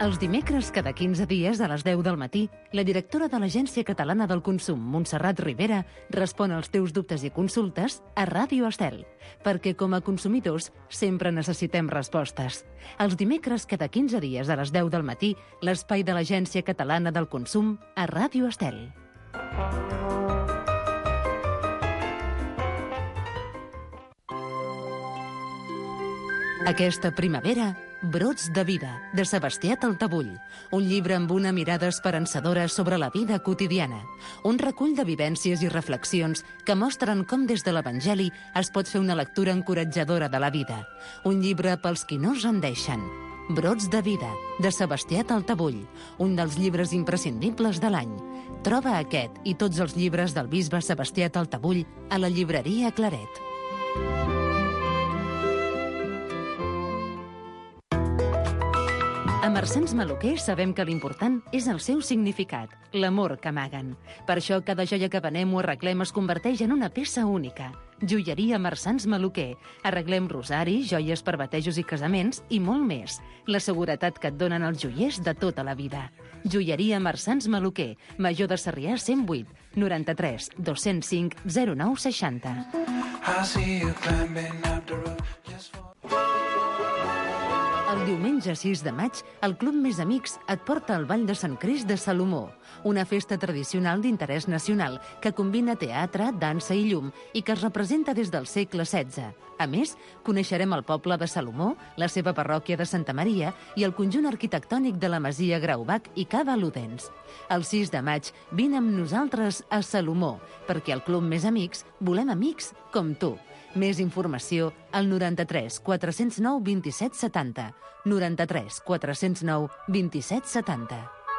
Els dimecres, cada 15 dies, a les 10 del matí, la directora de l'Agència Catalana del Consum, Montserrat Rivera, respon als teus dubtes i consultes a Ràdio Estel, perquè com a consumidors sempre necessitem respostes. Els dimecres, cada 15 dies, a les 10 del matí, l'espai de l'Agència Catalana del Consum a Ràdio Estel. Aquesta primavera, Brots de vida, de Sebastià Taltabull. Un llibre amb una mirada esperançadora sobre la vida quotidiana. Un recull de vivències i reflexions que mostren com des de l'Evangeli es pot fer una lectura encoratjadora de la vida. Un llibre pels qui no es rendeixen. Brots de vida, de Sebastià Taltabull. Un dels llibres imprescindibles de l'any. Troba aquest i tots els llibres del bisbe Sebastià Taltabull a la llibreria Claret. A Marsans Maluquer sabem que l'important és el seu significat, l'amor que amaguen. Per això cada joia que venem o arreglem es converteix en una peça única. Joieria Marsans Maluquer. Arreglem rosaris, joies per batejos i casaments i molt més. La seguretat que et donen els joiers de tota la vida. Joieria Marsans Maluquer. Major de Sarrià 108 93 205 09 60. El diumenge 6 de maig, el Club Més Amics et porta al Ball de Sant Crist de Salomó, una festa tradicional d'interès nacional que combina teatre, dansa i llum i que es representa des del segle XVI. A més, coneixerem el poble de Salomó, la seva parròquia de Santa Maria i el conjunt arquitectònic de la Masia Graubach i Cava Ludens. El 6 de maig, vine amb nosaltres a Salomó, perquè al Club Més Amics volem amics com tu. Més informació al 93 409 27 70. 93 409 27 70.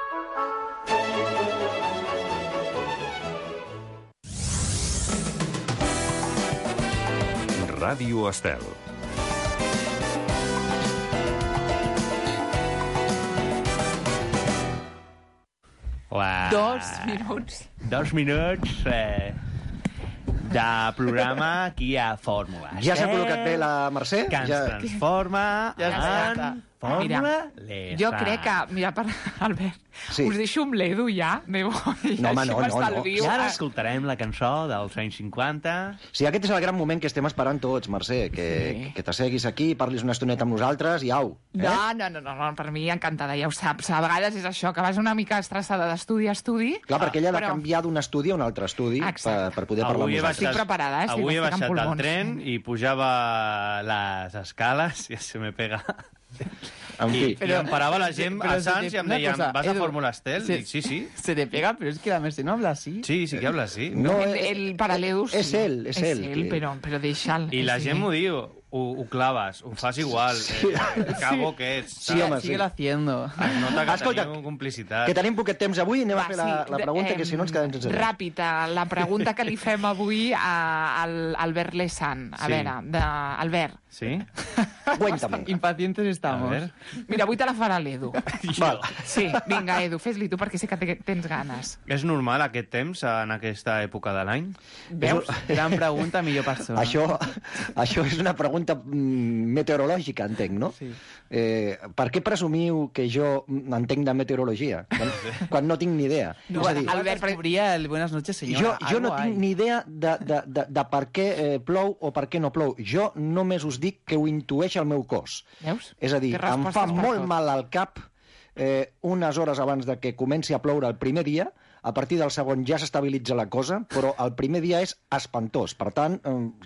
Ràdio Estel. Hola. 2 minuts de programa aquí a Fórmula. Ja s'ha col·locat bé la Mercè? Que ens transforma en Fórmula Lesa. Jo crec que, mira, per Albert, Sí. us deixo amb l'Edu ja. No, home, no. I ara escoltarem la cançó dels anys 50. Sí, aquest és el gran moment que estem esperant tots, Mercè, que t'asseguis aquí, parlis una estoneta amb nosaltres i au. No, per mi encantada, ja ho saps. A vegades és això, que vas una mica estressada d'estudi a estudi. Clar, perquè ella ha de canviar d'un estudi a un altre estudi per poder parlar amb nosaltres. Estic preparada, Avui he baixat del tren i pujava les escales, ja se me pega... I em parava la gent a Sants i em deien, ¿vas a Fórmula Estel? Dic, sí. Se te pega, pero es que la Mercè no habla así. Sí que habla así. No, para l'Edu sí. És ell. És ell, però deixa'l. I la gent m'ho diu, ho claves, ho fas igual, cago que ets. Sí, home, sí. Síguelo haciendo. Es nota que teniu complicitat. Que tenim poquet temps avui, anem a fer la pregunta, que si no ens quedem sense res. Ràpid, la pregunta que li fem avui a Albert Lesan. A veure, Albert. Sí? Cuéntame. Impacientes estamos. Mira, avui te la farà l'Edu. Val. Sí, vinga, Edu, fes-li tu, perquè sé que tens ganes. És normal aquest temps en aquesta època de l'any? Veus? Gran pregunta, millor persona. Això és una pregunta meteorològica, entenc, no? Sí. Per què presumiu que jo entenc de meteorologia? Quan no tinc ni idea. No, Albert descubría el buenas noches, senyora. Jo no tinc ni idea de per què plou o per què no plou. Jo només us dic que ho intueix el meu cos. Veus? És a dir, em fa molt mal al cap unes hores abans de que comenci a ploure el primer dia. A partir del segon ja s'estabilitza la cosa, però el primer dia és espantós. Per tant,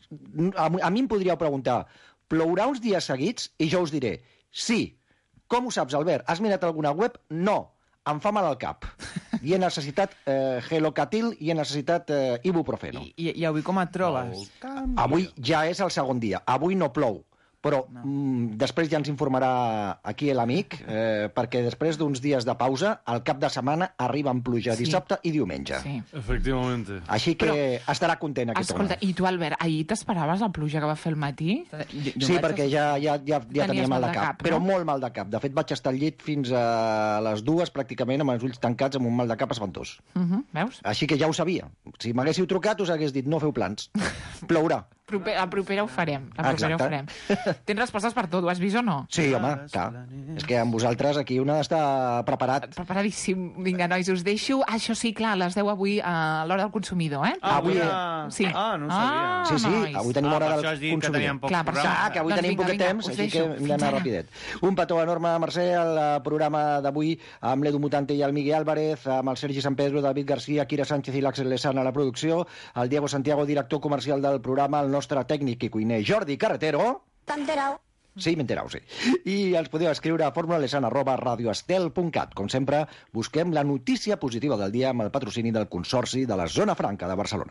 a mi em podríeu preguntar, plourà uns dies seguits? I jo us diré, sí. Com ho saps, Albert? Has mirat alguna web? No. Em fa mal al cap. I he necessitat Gelocatil i he necessitat ibuprofeno. I avui com et trobes? Avui ja és el segon dia. Avui no plou. Però després ja ens informarà aquí l'amic, perquè després d'uns dies de pausa, al cap de setmana arriba amb pluja dissabte i diumenge. Sí. Efectivament. Així que estarà content aquest home. Escolta, i tu, Albert, ahir t'esperaves la pluja que va fer el matí? Sí, perquè ja tenia mal de cap, però molt mal de cap. De fet, vaig estar al llit fins a les 2, pràcticament, amb els ulls tancats, amb un mal de cap espantós. Veus? Així que ja ho sabia. Si m'haguéssiu trucat, us hagués dit, no feu plans. Plourà. La propera ho farem. Tens respostes per tot, ho has vist o no? Sí, home, clar. És que amb vosaltres aquí un ha d'estar preparat. Preparadíssim. Vinga, nois, us deixo. Això sí, clar, a les 10 avui a l'hora del consumidor, eh? Avui... Sí. No ho sabia. Sí, avui tenim hora del consumidor. Clar, que avui tenim poc temps, així que hem d'anar rapidet. Un petó enorme, Mercè, al programa d'avui amb l'Edu Mutante i el Miguel Álvarez, amb el Sergi San Pedro, David García, Kira Sánchez i l'Àxel Lezana a la producció, el Diego Santiago, director comercial del programa, el nostre tècnic i cuiner Jordi Carretero. T'ha enterat? Sí, m'he enterat, sí. I ens podeu escriure a formulalesan@radioestel.cat. Com sempre, busquem la notícia positiva del dia amb el patrocini del Consorci de la Zona Franca de Barcelona.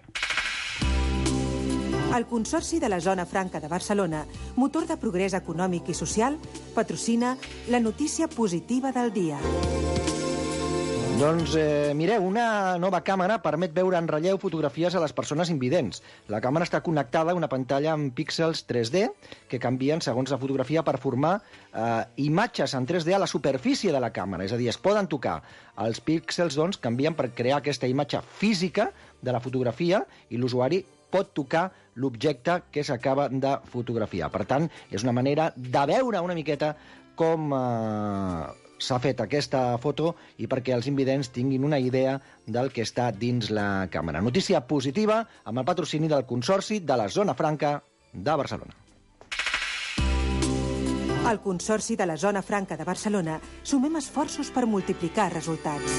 El Consorci de la Zona Franca de Barcelona, motor de progrés econòmic i social, patrocina la notícia positiva del dia. Doncs mireu, una nova càmera permet veure en relleu fotografies a les persones invidents. La càmera està connectada a una pantalla amb píxels 3D que canvien segons la fotografia per formar imatges en 3D a la superfície de la càmera. És a dir, es poden tocar. Els píxels, doncs, canvien per crear aquesta imatge física de la fotografia i l'usuari pot tocar l'objecte que s'acaba de fotografiar. Per tant, és una manera de veure una miqueta com s'ha fet aquesta foto i perquè els invidents tinguin una idea del que està dins la càmera. Notícia positiva amb el patrocini del Consorci de la Zona Franca de Barcelona. Al Consorci de la Zona Franca de Barcelona sumem esforços per multiplicar resultats.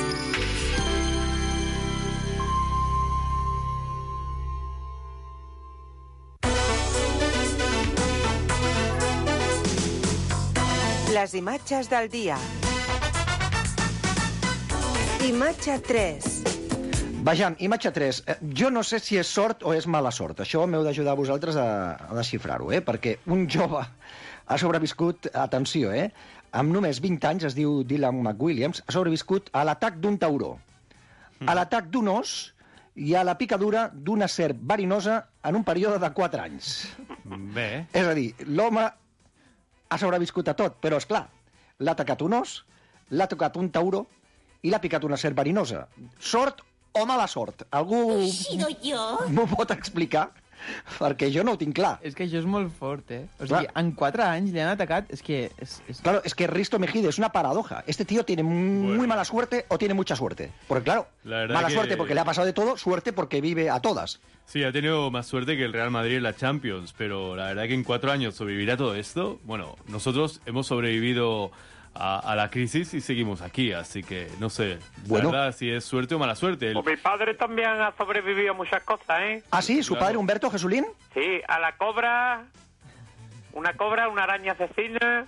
Les imatges del dia. Imatge 3. Vejam, imatge 3. Jo no sé si és sort o és mala sort. Això m'heu d'ajudar vosaltres a desxifrar-ho, perquè un jove ha sobreviscut, atenció, amb només 20 anys, es diu Dylan McWilliams, ha sobreviscut a l'atac d'un tauró, a l'atac d'un os i a la picadura d'una serp verinosa en un període de 4 anys. Bé. És a dir, l'home ha sobreviscut a tot, però, és clar, l'ha atacat un os, l'ha tocat un tauró i l'ha picat una serp verinosa. Sort o mala sort? Algú m'ho pot explicar? Perquè jo no ho tinc clar. És que això és molt fort, O sigui, en 4 anys li han atacat... Claro, es que Risto Mejide es una paradoja. Este tío tiene muy mala suerte o tiene mucha suerte. Porque, claro, mala suerte porque le ha pasado de todo, suerte porque vive a todas. Sí, ha tenido más suerte que el Real Madrid en la Champions, pero la verdad que en 4 años sobrevivir a todo esto, bueno, nosotros hemos sobrevivido a la crisis y seguimos aquí, así que no sé, la verdad, si es suerte o mala suerte. Pues mi padre también ha sobrevivido a muchas cosas, ¿Ah, sí? ¿Su padre Humberto Jesulín? Sí, a la cobra, una araña asesina,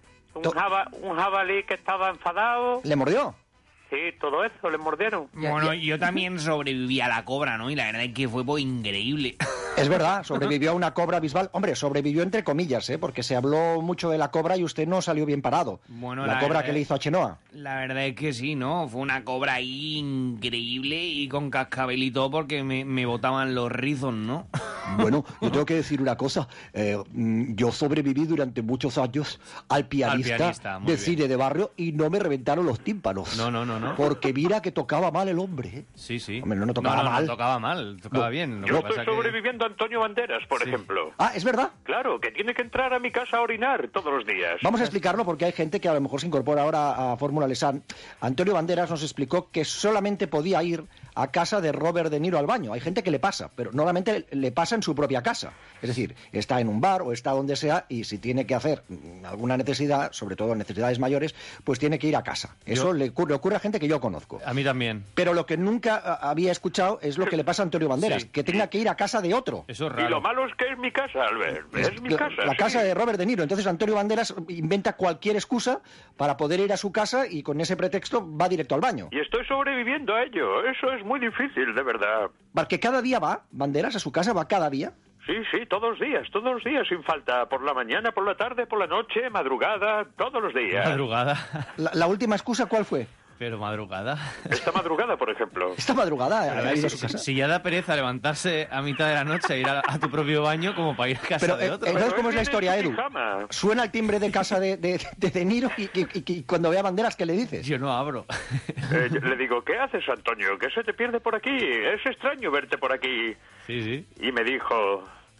un jabalí que estaba enfadado. ¿Le mordió? Sí, todo eso, le mordieron. Bueno, yo también sobreviví a la cobra, ¿no? Y la verdad es que fue increíble. Es verdad, sobrevivió a una cobra bisbal. Hombre, sobrevivió entre comillas, porque se habló mucho de la cobra y usted no salió bien parado. Bueno, la cobra que le hizo a Chenoa. La verdad es que sí, ¿no? Fue una cobra ahí increíble y con cascabel y todo porque me botaban los rizos, ¿no? Bueno, yo tengo que decir una cosa. Yo sobreviví durante muchos años al pianista de cine de barrio y no me reventaron los tímpanos. No. Porque mira que tocaba mal el hombre. Sí. Hombre, no tocaba mal. No tocaba mal, tocaba bien. Yo estoy sobreviviendo a Antonio Banderas, por ejemplo. Ah, ¿es verdad? Claro, que tiene que entrar a mi casa a orinar todos los días. Vamos a explicarlo porque hay gente que a lo mejor se incorpora ahora a Fórmula Lesan. Antonio Banderas nos explicó que solamente podía ir a casa de Robert De Niro al baño. Hay gente que le pasa, pero normalmente le pasa en su propia casa. Es decir, está en un bar o está donde sea y si tiene que hacer alguna necesidad, sobre todo necesidades mayores, pues tiene que ir a casa. Eso le ocurre a gente que yo conozco. A mí también. Pero lo que nunca había escuchado es lo que le pasa a Antonio Banderas, que tenga que ir a casa de otro. Eso es raro. Y lo malo es que es mi casa, Albert. Es mi casa. La casa de Robert De Niro. Entonces Antonio Banderas inventa cualquier excusa para poder ir a su casa y con ese pretexto va directo al baño. Y estoy sobreviviendo a ello. Eso es muy difícil, de verdad. Porque cada día va, Banderas, a su casa, va cada día. Sí, todos los días, sin falta. Por la mañana, por la tarde, por la noche, madrugada, todos los días. Madrugada. ¿La última excusa cuál fue? Pero madrugada. Esta madrugada, por ejemplo. Esta madrugada ha ido a su casa. Si ya da pereza levantarse a mitad de la noche e ir a tu propio baño como para ir a casa de otro. Entonces, ¿cómo es la historia, Edu? Suena el timbre de casa de Niro y cuando ve a Banderas, ¿qué le dices? Yo no abro. Le digo, ¿qué haces, Antonio? ¿Qué se te pierde por aquí? Es extraño verte por aquí. Sí. Y me dijo,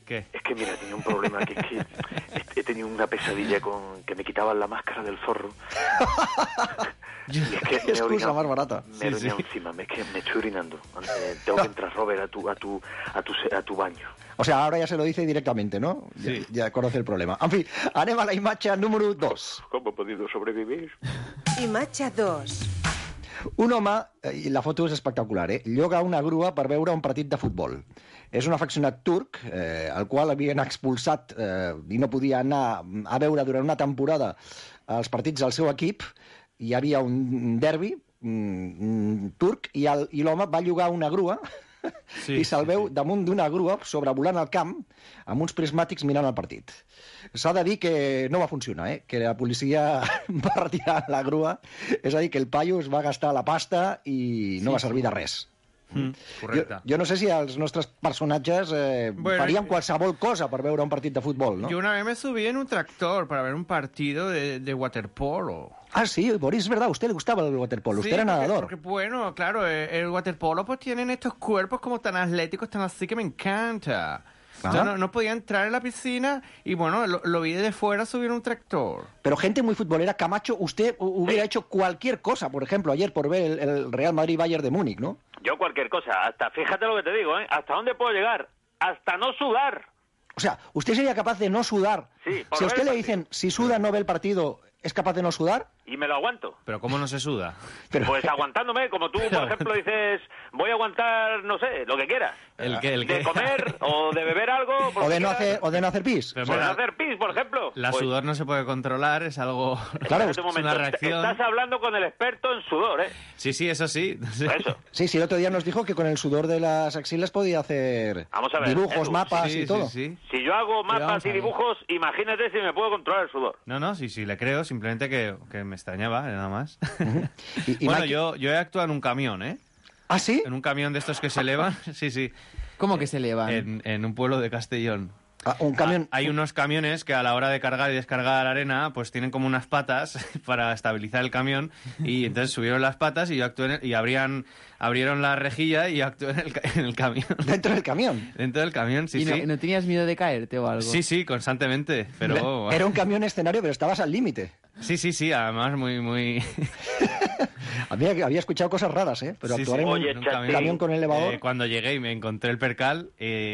¿Qué? Es que mira, tenía un problema, que es que he tenido una pesadilla con que me quitaban la máscara del zorro. Y es que qué excusa más barata. Me he orinado encima, es que me estoy orinando. Tengo que entrar, Robert, a tu baño. O sea, ahora ya se lo dice directamente, ¿no? Sí. Ja conoce el problema. En fi, anem a la imatge número 2. ¿Cómo he podido sobrevivir? Imatge 2. Un home, i la foto és espectacular, lloga una grua per veure un partit de futbol. És un afeccionat turc, el qual havien expulsat i no podia anar a veure durant una temporada els partits del seu equip. Hi havia un derbi turc i l'home va llogar una grua i se'l veu damunt d'una grua sobrevolant el camp amb uns prismàtics mirant el partit. S'ha de dir que no va funcionar, que la policia va retirar la grua, és a dir, que el paio es va gastar la pasta i no va servir de res. Correcte. Jo no sé si els nostres personatges farien qualsevol cosa per veure un partit de futbol, ¿no? Yo una vez me subí en un tractor para ver un partido de waterpolo. Ah, sí, Boris, es verdad, a usted le gustaba el waterpolo, usted era nadador. Porque, bueno, claro, el waterpolo pues tienen estos cuerpos como tan atléticos, tan así, que me encanta. Yo no podía entrar en la piscina y, bueno, lo vi desde fuera subir un tractor. Pero gente muy futbolera, Camacho, usted hubiera hecho cualquier cosa, por ejemplo, ayer por ver el Real Madrid-Bayern de Múnich, ¿no? Yo cualquier cosa, hasta, fíjate lo que te digo, ¿hasta dónde puedo llegar? Hasta no sudar. O sea, ¿usted sería capaz de no sudar? Sí, si a usted le dicen, si suda no ve el partido, ¿es capaz de no sudar? Y me lo aguanto. ¿Pero cómo no se suda? Pues aguantándome, como tú, por ejemplo, dices, voy a aguantar, no sé, lo que quieras. ¿El qué? De comer o de beber algo. O de no hacer pis. O de no hacer pis, por ejemplo. La sudor no se puede controlar, es algo... Claro, es una reacción. Estás hablando con el experto en sudor, ¿eh? Sí, eso sí. Eso. Sí, el otro día nos dijo que con el sudor de las axilas podía hacer dibujos, mapas y todo. Sí. Si yo hago mapas y dibujos, imagínate si me puedo controlar el sudor. No, sí, le creo, simplemente que me extrañaba, nada más. Bueno, Mike... yo he actuado en un camión, ¿eh? ¿Ah, sí? En un camión de estos que se elevan, sí. ¿Cómo que se elevan? En un pueblo de Castellón. Un camión... Hay unos camiones que a la hora de cargar y descargar arena, pues tienen como unas patas para estabilizar el camión, y entonces subieron las patas y yo actué y abrieron la rejilla y yo actué en el camión. ¿Dentro del camión? Dentro del camión, sí. ¿Y no tenías miedo de caerte o algo? Sí, constantemente, pero... Era un camión escenario, pero estabas al límite. Sí, además muy... Había escuchado cosas raras, pero actuar en un camión con elevador... Cuando llegué y me encontré el percal...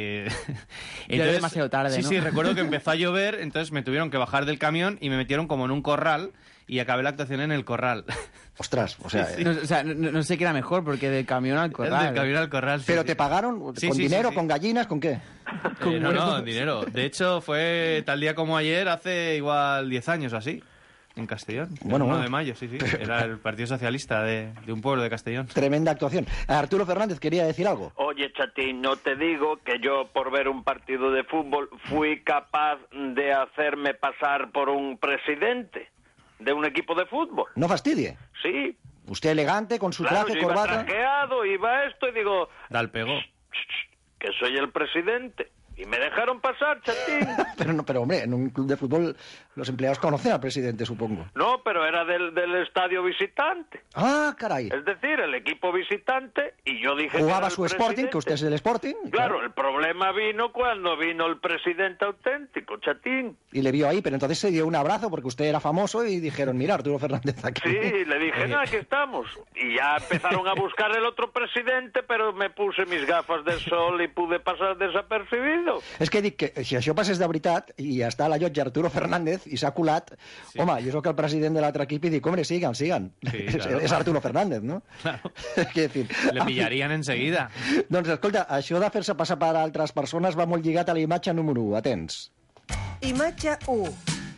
Ya era demasiado tarde, ¿no? Sí, recuerdo que empezó a llover, entonces me tuvieron que bajar del camión y me metieron como en un corral y acabé la actuación en el corral. Ostras, o sea... No sé qué era mejor, porque del camión al corral. Del camión al corral, sí. ¿Pero te pagaron? ¿Con dinero, con gallinas, con qué? No, dinero. De hecho, fue tal día como ayer, hace igual 10 años o así. En Castellón, el 1 de mayo, sí. Era el Partido Socialista de un pueblo de Castellón. Tremenda actuación. Arturo Fernández quería decir algo. Oye, Chatín, no te digo que yo por ver un partido de fútbol fui capaz de hacerme pasar por un presidente de un equipo de fútbol. No fastidie. Sí. Usted elegante, con su claro, traje, yo corbata... Iba trajeado, iba esto y digo... Da el pego. Que soy el presidente. Y me dejaron pasar, Chatín. pero hombre, en un club de fútbol los empleados conocen al presidente, supongo. No, pero era del estadio visitante. Ah, caray. Es decir, el equipo visitante, y yo dije... Jugaba su Sporting, que usted es del Sporting. Claro, el problema vino cuando vino el presidente auténtico, Chatín. Y le vio ahí, pero entonces se dio un abrazo porque usted era famoso y dijeron, mira, Arturo Fernández aquí. Sí, le dije, no, aquí estamos. Y ya empezaron a buscar el otro presidente, pero me puse mis gafas de sol y pude pasar desapercibido. És que dic que si això passés de veritat i està a la llotja Arturo Fernández i s'ha colat, home, jo sóc el president de l'altre equip i dic, hombre, sigan. Sí, claro. És Arturo Fernández, no? Claro. Decir, le pillarían enseguida. Doncs escolta, això de fer-se passar per altres persones va molt lligat a la imatge número 1. Atents. Imatge 1.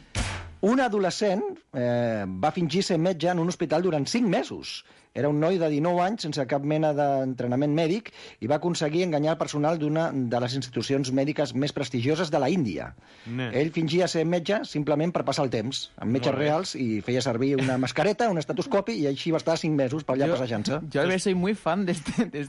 Un adolescent va fingir ser metge en un hospital durant 5 mesos. Era un noi de 19 anys sense cap mena d'entrenament mèdic i va aconseguir enganyar el personal d'una de les institucions mèdiques més prestigioses de la Índia. Ell fingia ser metge simplement per passar el temps, amb metges reals, i feia servir una mascareta, un estetoscopi, i així va estar 5 mesos per allà passejant-se. Yo soy muy fan de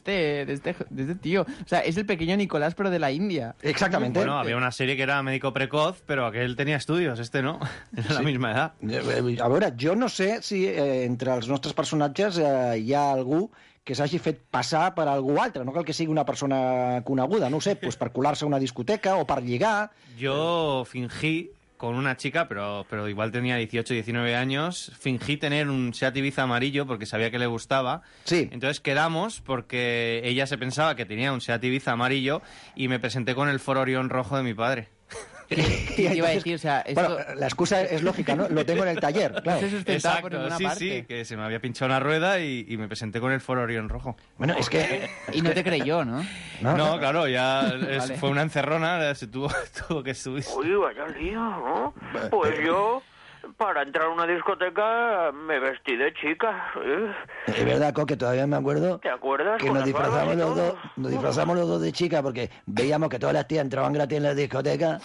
este tío. O sea, es el pequeño Nicolás, pero de la India. Exactamente. Bueno, había una serie que era médico precoz, pero aquel tenía estudios, este no. Era la misma edad. A veure, jo no sé si entre els nostres personatges hi ha algú que s'hagi fet passar per algú altre. No cal que sigui una persona coneguda, no ho sé, pues per colar-se a una discoteca o per lligar. Yo fingí con una chica, pero igual tenía 18, 19 años, fingí tener un Seat Ibiza amarillo porque sabía que le gustaba. Sí. Entonces quedamos porque ella se pensaba que tenía un Seat Ibiza amarillo y me presenté con el Ford Orión rojo de mi padre. Y iba a decir, o sea, esto... Bueno, la excusa es lógica, ¿no? Lo tengo en el taller, claro. No se sustentaba por ninguna sí, parte. sí, que se me había pinchado una rueda y me presenté con el Ford Orión rojo. Bueno, es que... Y no te creyó, ¿no? No, claro, ya Vale. fue una encerrona, se tuvo que subir. Uy, vaya lío, ¿no? Pues yo, para entrar a una discoteca, me vestí de chica. Es verdad, Coque, todavía me acuerdo ¿Te acuerdas? que Con nos las barbas disfrazamos y los todo. dos, de chica porque veíamos que todas las tías entraban gratis en las discotecas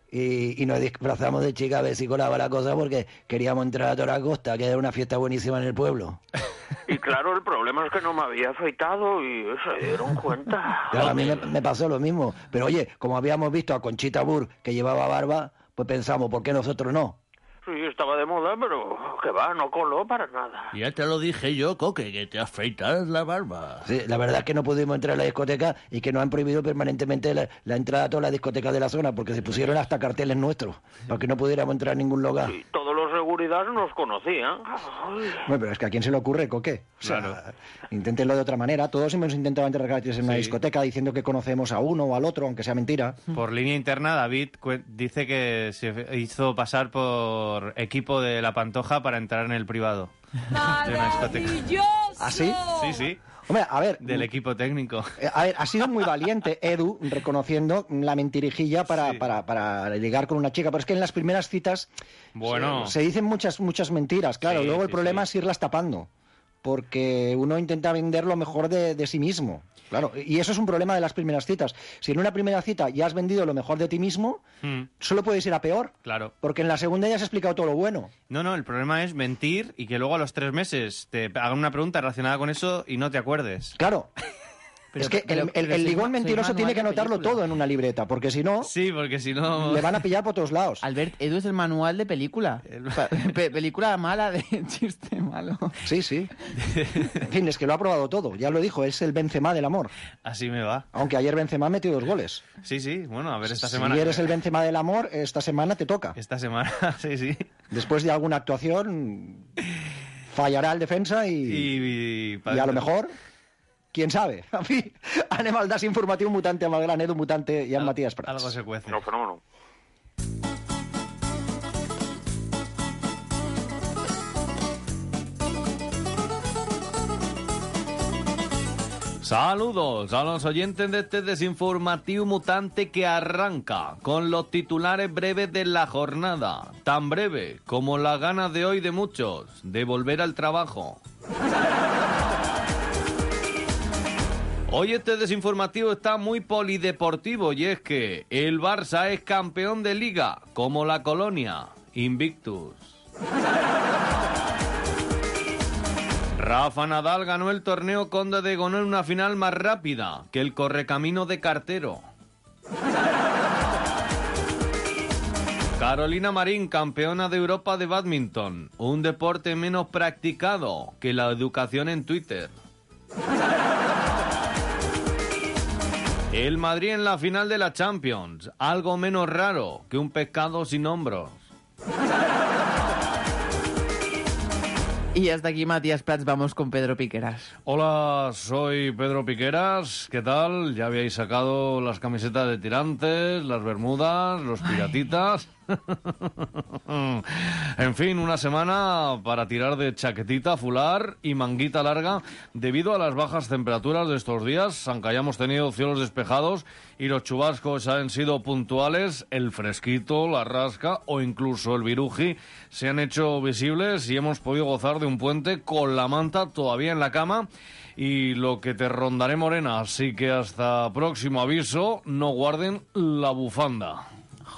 y nos disfrazamos de chica a ver si colaba la cosa porque queríamos entrar a toda la costa, que era una fiesta buenísima en el pueblo. Y claro, el problema es que no me había afeitado y se dieron cuenta. Claro, a mí me pasó lo mismo. Pero oye, como habíamos visto a Conchita Burr que llevaba barba, pues pensamos, ¿por qué nosotros no? Sí, estaba de moda, pero que va, no coló para nada. Ya te lo dije yo, Coque, que te afeitas la barba. Sí, la verdad es que no pudimos entrar a la discoteca y que nos han prohibido permanentemente la entrada a todas las discotecas de la zona porque se pusieron hasta carteles nuestros para que no pudiéramos entrar a ningún lugar. Y todos los seguridad nos conocían. Ay. Bueno, pero es que ¿a quién se le ocurre, Coque? O sea, Claro. inténtenlo de otra manera. Todos hemos intentado entrar gratis en una Sí. discoteca diciendo que conocemos a uno o al otro, aunque sea mentira. Por línea interna, David dice que se hizo pasar por equipo de La Pantoja para entrar en el privado de una discoteca. ¿Ah, sí? Sí, sí, Hombre, a ver, del equipo técnico. a ver, ha sido muy valiente Edu reconociendo la mentirijilla Sí. para ligar con una chica, pero es que en las primeras citas Bueno, se dicen muchas mentiras, claro. Sí, Luego el sí, problema sí. es irlas tapando, porque uno intenta vender lo mejor de sí mismo. Claro, y eso es un problema de las primeras citas. Si en una primera cita ya has vendido lo mejor de ti mismo, solo puedes ir a peor, claro. porque en la segunda ya has explicado todo lo bueno. No, el problema es mentir y que luego a los 3 meses te hagan una pregunta relacionada con eso y no te acuerdes. Claro. Pero- es que pero- el pero sois ligón sois mentiroso manual tiene que de anotarlo película. todo en una libreta, porque si no, Sí, porque si no... le van a pillar por todos lados. Albert, Edu es el manual de película. Película mala de chiste malo. Sí, sí. En fin, es que lo ha probado todo. Ya lo dijo, es el Benzema del amor. Así me va. Aunque ayer Benzema metió 2 goles. Sí, bueno, a ver esta Si semana... eres el Benzema del amor, esta semana te toca. Esta semana, sí. Después de alguna actuación, fallará el defensa y a lo mejor, quién sabe. En fi, anem al DAS informatiu mutante amb el gran Edu Mutante i amb Matías Prats. Algo se cuece. No, fenómeno. Saludos a los oyentes de este desinformativo mutante que arranca con los titulares breves de la jornada, tan breve como las ganas de hoy de muchos de volver al trabajo. Hoy este desinformativo está muy polideportivo y es que el Barça es campeón de Liga, como la Colonia, Invictus. Rafa Nadal ganó el torneo Conde de Godó en una final más rápida que el correcamino de Cartero. Carolina Marín, campeona de Europa de bádminton, un deporte menos practicado que la educación en Twitter. El Madrid en la final de la Champions, algo menos raro que un pescado sin hombros. Y hasta aquí, Matías Prats, vamos con Pedro Piqueras. Hola, soy Pedro Piqueras. ¿Qué tal? ¿Ya habíais sacado las camisetas de tirantes, las bermudas, los piratitas? En fin, una semana para tirar de chaquetita, fular y manguita larga debido a las bajas temperaturas de estos días, aunque hayamos tenido cielos despejados y los chubascos han sido puntuales, el fresquito, la rasca o incluso el viruji se han hecho visibles y hemos podido gozar de un puente con la manta todavía en la cama y lo que te rondaré morena, así que hasta próximo aviso, no guarden la bufanda.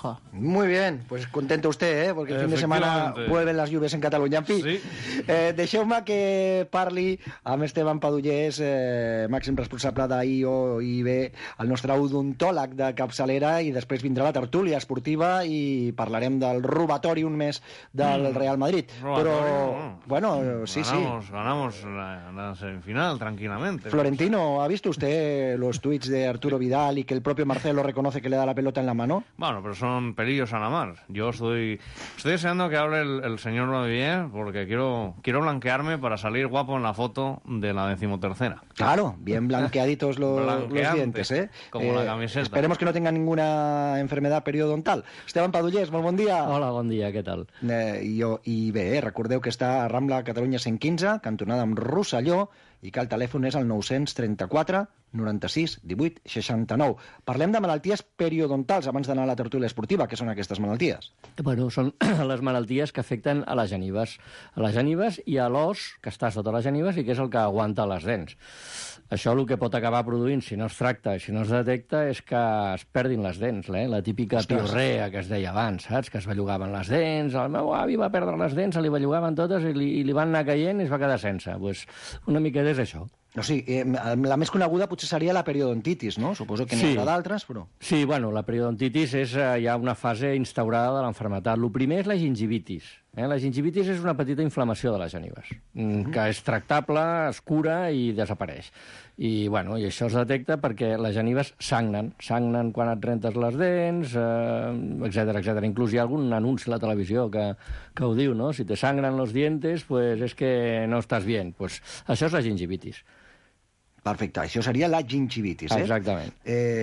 hijo. Muy bien, pues contento usted, porque el fin de semana vuelven las lluvias en Catalunya. En fi, deixeu-me que parli amb Esteban Padullés, màxim responsable d'IOIB, el nostre odontòleg de capçalera, i després vindrà la tertúlia esportiva i parlarem del robatori un mes del Real Madrid. Pero, bueno, sí. Ganamos la semifinal tranquilamente. Florentino, ¿ha visto usted los tuits de Arturo Vidal y que el propio Marcelo reconoce que le da la pelota en la mano? Bueno, pero son pelillos a la mar. Yo estoy deseando que hable el señor Rodríguez, porque quiero blanquearme para salir guapo en la foto de la 13ª. Claro, bien blanqueaditos los dientes, ¿eh? Como la camiseta. Esperemos que no tenga ninguna enfermedad periodontal. Esteban Padullés, molt bon dia. Hola, bon dia, què tal? I bé, recordeu que està a Rambla Catalunya 115, cantonada amb Rosselló, i que el telèfon és el 934 96 18 69. Parlem de malalties periodontals abans d'anar a la tertúlia esportiva. Què són aquestes malalties? Bueno, són les malalties que afecten a les genives. A les genives i a l'os que està sota les genives i que és el que aguanta les dents. Això el que pot acabar produint, si no es tracta i si no es detecta, és que es perdin les dents, la típica piorrea que es deia abans, saps? Que es bellugaven les dents, el meu avi va perdre les dents, se li bellugaven totes i li van anar caient i es va quedar sense. Pues una mica és això. O sigui, la més coneguda potser seria la periodontitis, no? Suposo que n'hi haurà d'altres, però... Sí, bueno, la periodontitis és ja una fase instaurada de l'enfermetat. El primer és la gingivitis. La gingivitis és una petita inflamació de les genives, que és tractable, es cura i desapareix. I, bueno, i això es detecta perquè les genives sagnen quan et rentes les dents, etc. Inclús hi ha algun anunci a la televisió que ho diu, no? Si te sangran los dientes, pues es que no estàs bien. Pues això és la gingivitis. Perfecte, això seria la gingivitis, Exactament.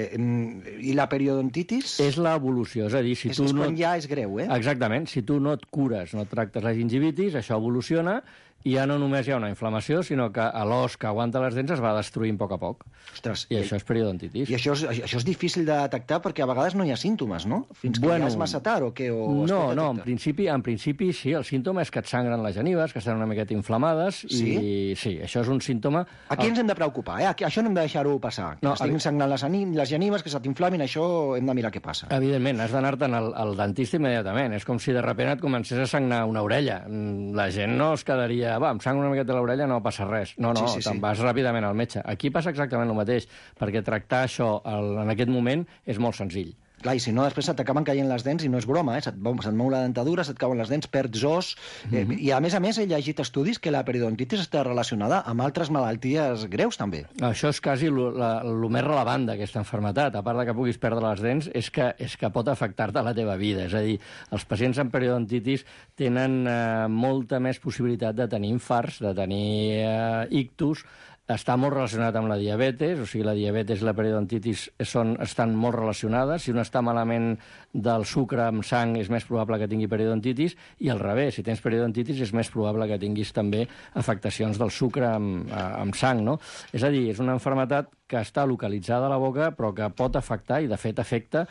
I la periodontitis? És l'evolució, és a dir, si tu és quan ja és greu, Exactament, si tu no et cures, no et tractes la gingivitis, això evoluciona i ja no només hi ha una inflamació, sinó que l'os que aguanta les dents es va destruint a poc. Ostres, I això és periodontitis. I això és difícil de detectar perquè a vegades no hi ha símptomes, no? Fins que ja és massa tard o què? No, en principi sí, el símptoma és que et sangren les genives, que estan una miqueta inflamades, i sí, això és un símptoma... Aquí ens hem de preocupar, Això no hem de deixar-ho passar. Que estiguin sangrant les genives, que se t'inflamin, això hem de mirar què passa. Evidentment, has d'anar-te'n al dentista immediatament. És com si de sobte et comencés a sagnar una orella. La gent no es quedaria em sangra una miqueta l'orella, no passa res. No, te'n vas ràpidament al metge. Aquí passa exactament el mateix, perquè tractar això en aquest moment és molt senzill. Clar, i si no, després se t'acaben caient les dents, i no és broma, se't mou la dentadura, se't cauen les dents, perds os... I a més he llegit estudis que la periodontitis està relacionada amb altres malalties greus, també. Això és quasi el més relevant d'aquesta malaltia, a part de que puguis perdre les dents, és que pot afectar-te la teva vida. És a dir, els pacients amb periodontitis tenen molta més possibilitat de tenir infarts, de tenir ictus. Està molt relacionat amb la diabetes, o sigui, la diabetes i la periodontitis estan molt relacionades. Si un està malament del sucre amb sang, és més probable que tingui periodontitis, i al revés, si tens periodontitis és més probable que tinguis també afectacions del sucre amb sang, no? És a dir, és una malaltia que està localitzada a la boca, però que pot afectar, i de fet afecta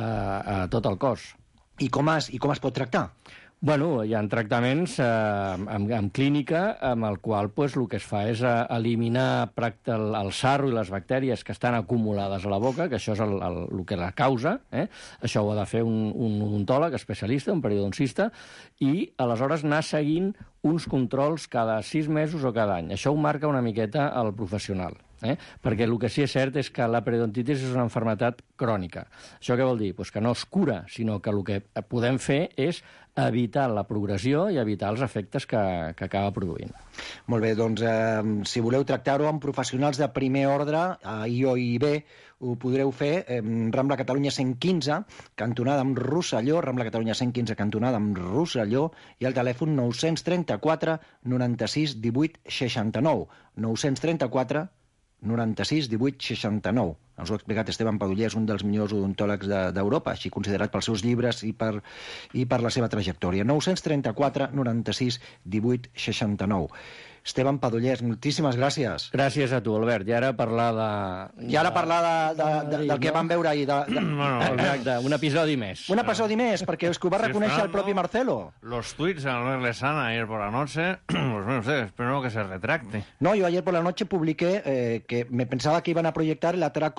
a tot el cos. I com es pot tractar? Bueno, hi ha tractaments en clínica amb el qual el que es fa és eliminar el sarro i les bactèries que estan acumulades a la boca, que això és el que la causa. Això ho ha de fer un odontòleg especialista, un periodoncista, i aleshores anar seguint uns controls cada 6 mesos o cada any. Això ho marca una miqueta el professional. Perquè el que sí és cert és que la periodontitis és una malaltia crònica. Això què vol dir? Pues que no es cura, sinó que el que podem fer és evitar la progressió i evitar els efectes que acaba produint. Molt bé, doncs si voleu tractar-ho amb professionals de primer ordre, a IOIB, ho podreu fer Rambla Catalunya 115, cantonada amb Rosselló, Rambla Catalunya 115, cantonada amb Rosselló, i el telèfon 934 96 18 69. 934 96 18 69. Ens ho ha explicat Esteban Padullés, un dels millors odontòlegs d'Europa, així considerat pels seus llibres i per la seva trajectòria. 934 96 18 69. Esteban Padullés, moltíssimes gràcies. Gràcies a tu, Albert. I ara parlar del que vam veure ahir. Exacte, un episodi més. Un episodi més, perquè és que ho va reconèixer el propi Marcelo. Los tuits al Albert Lezana ayer por la noche, pues bueno, espero que se retracte. No, yo ayer por la noche publiqué que me pensaba que iban a proyectar el atraco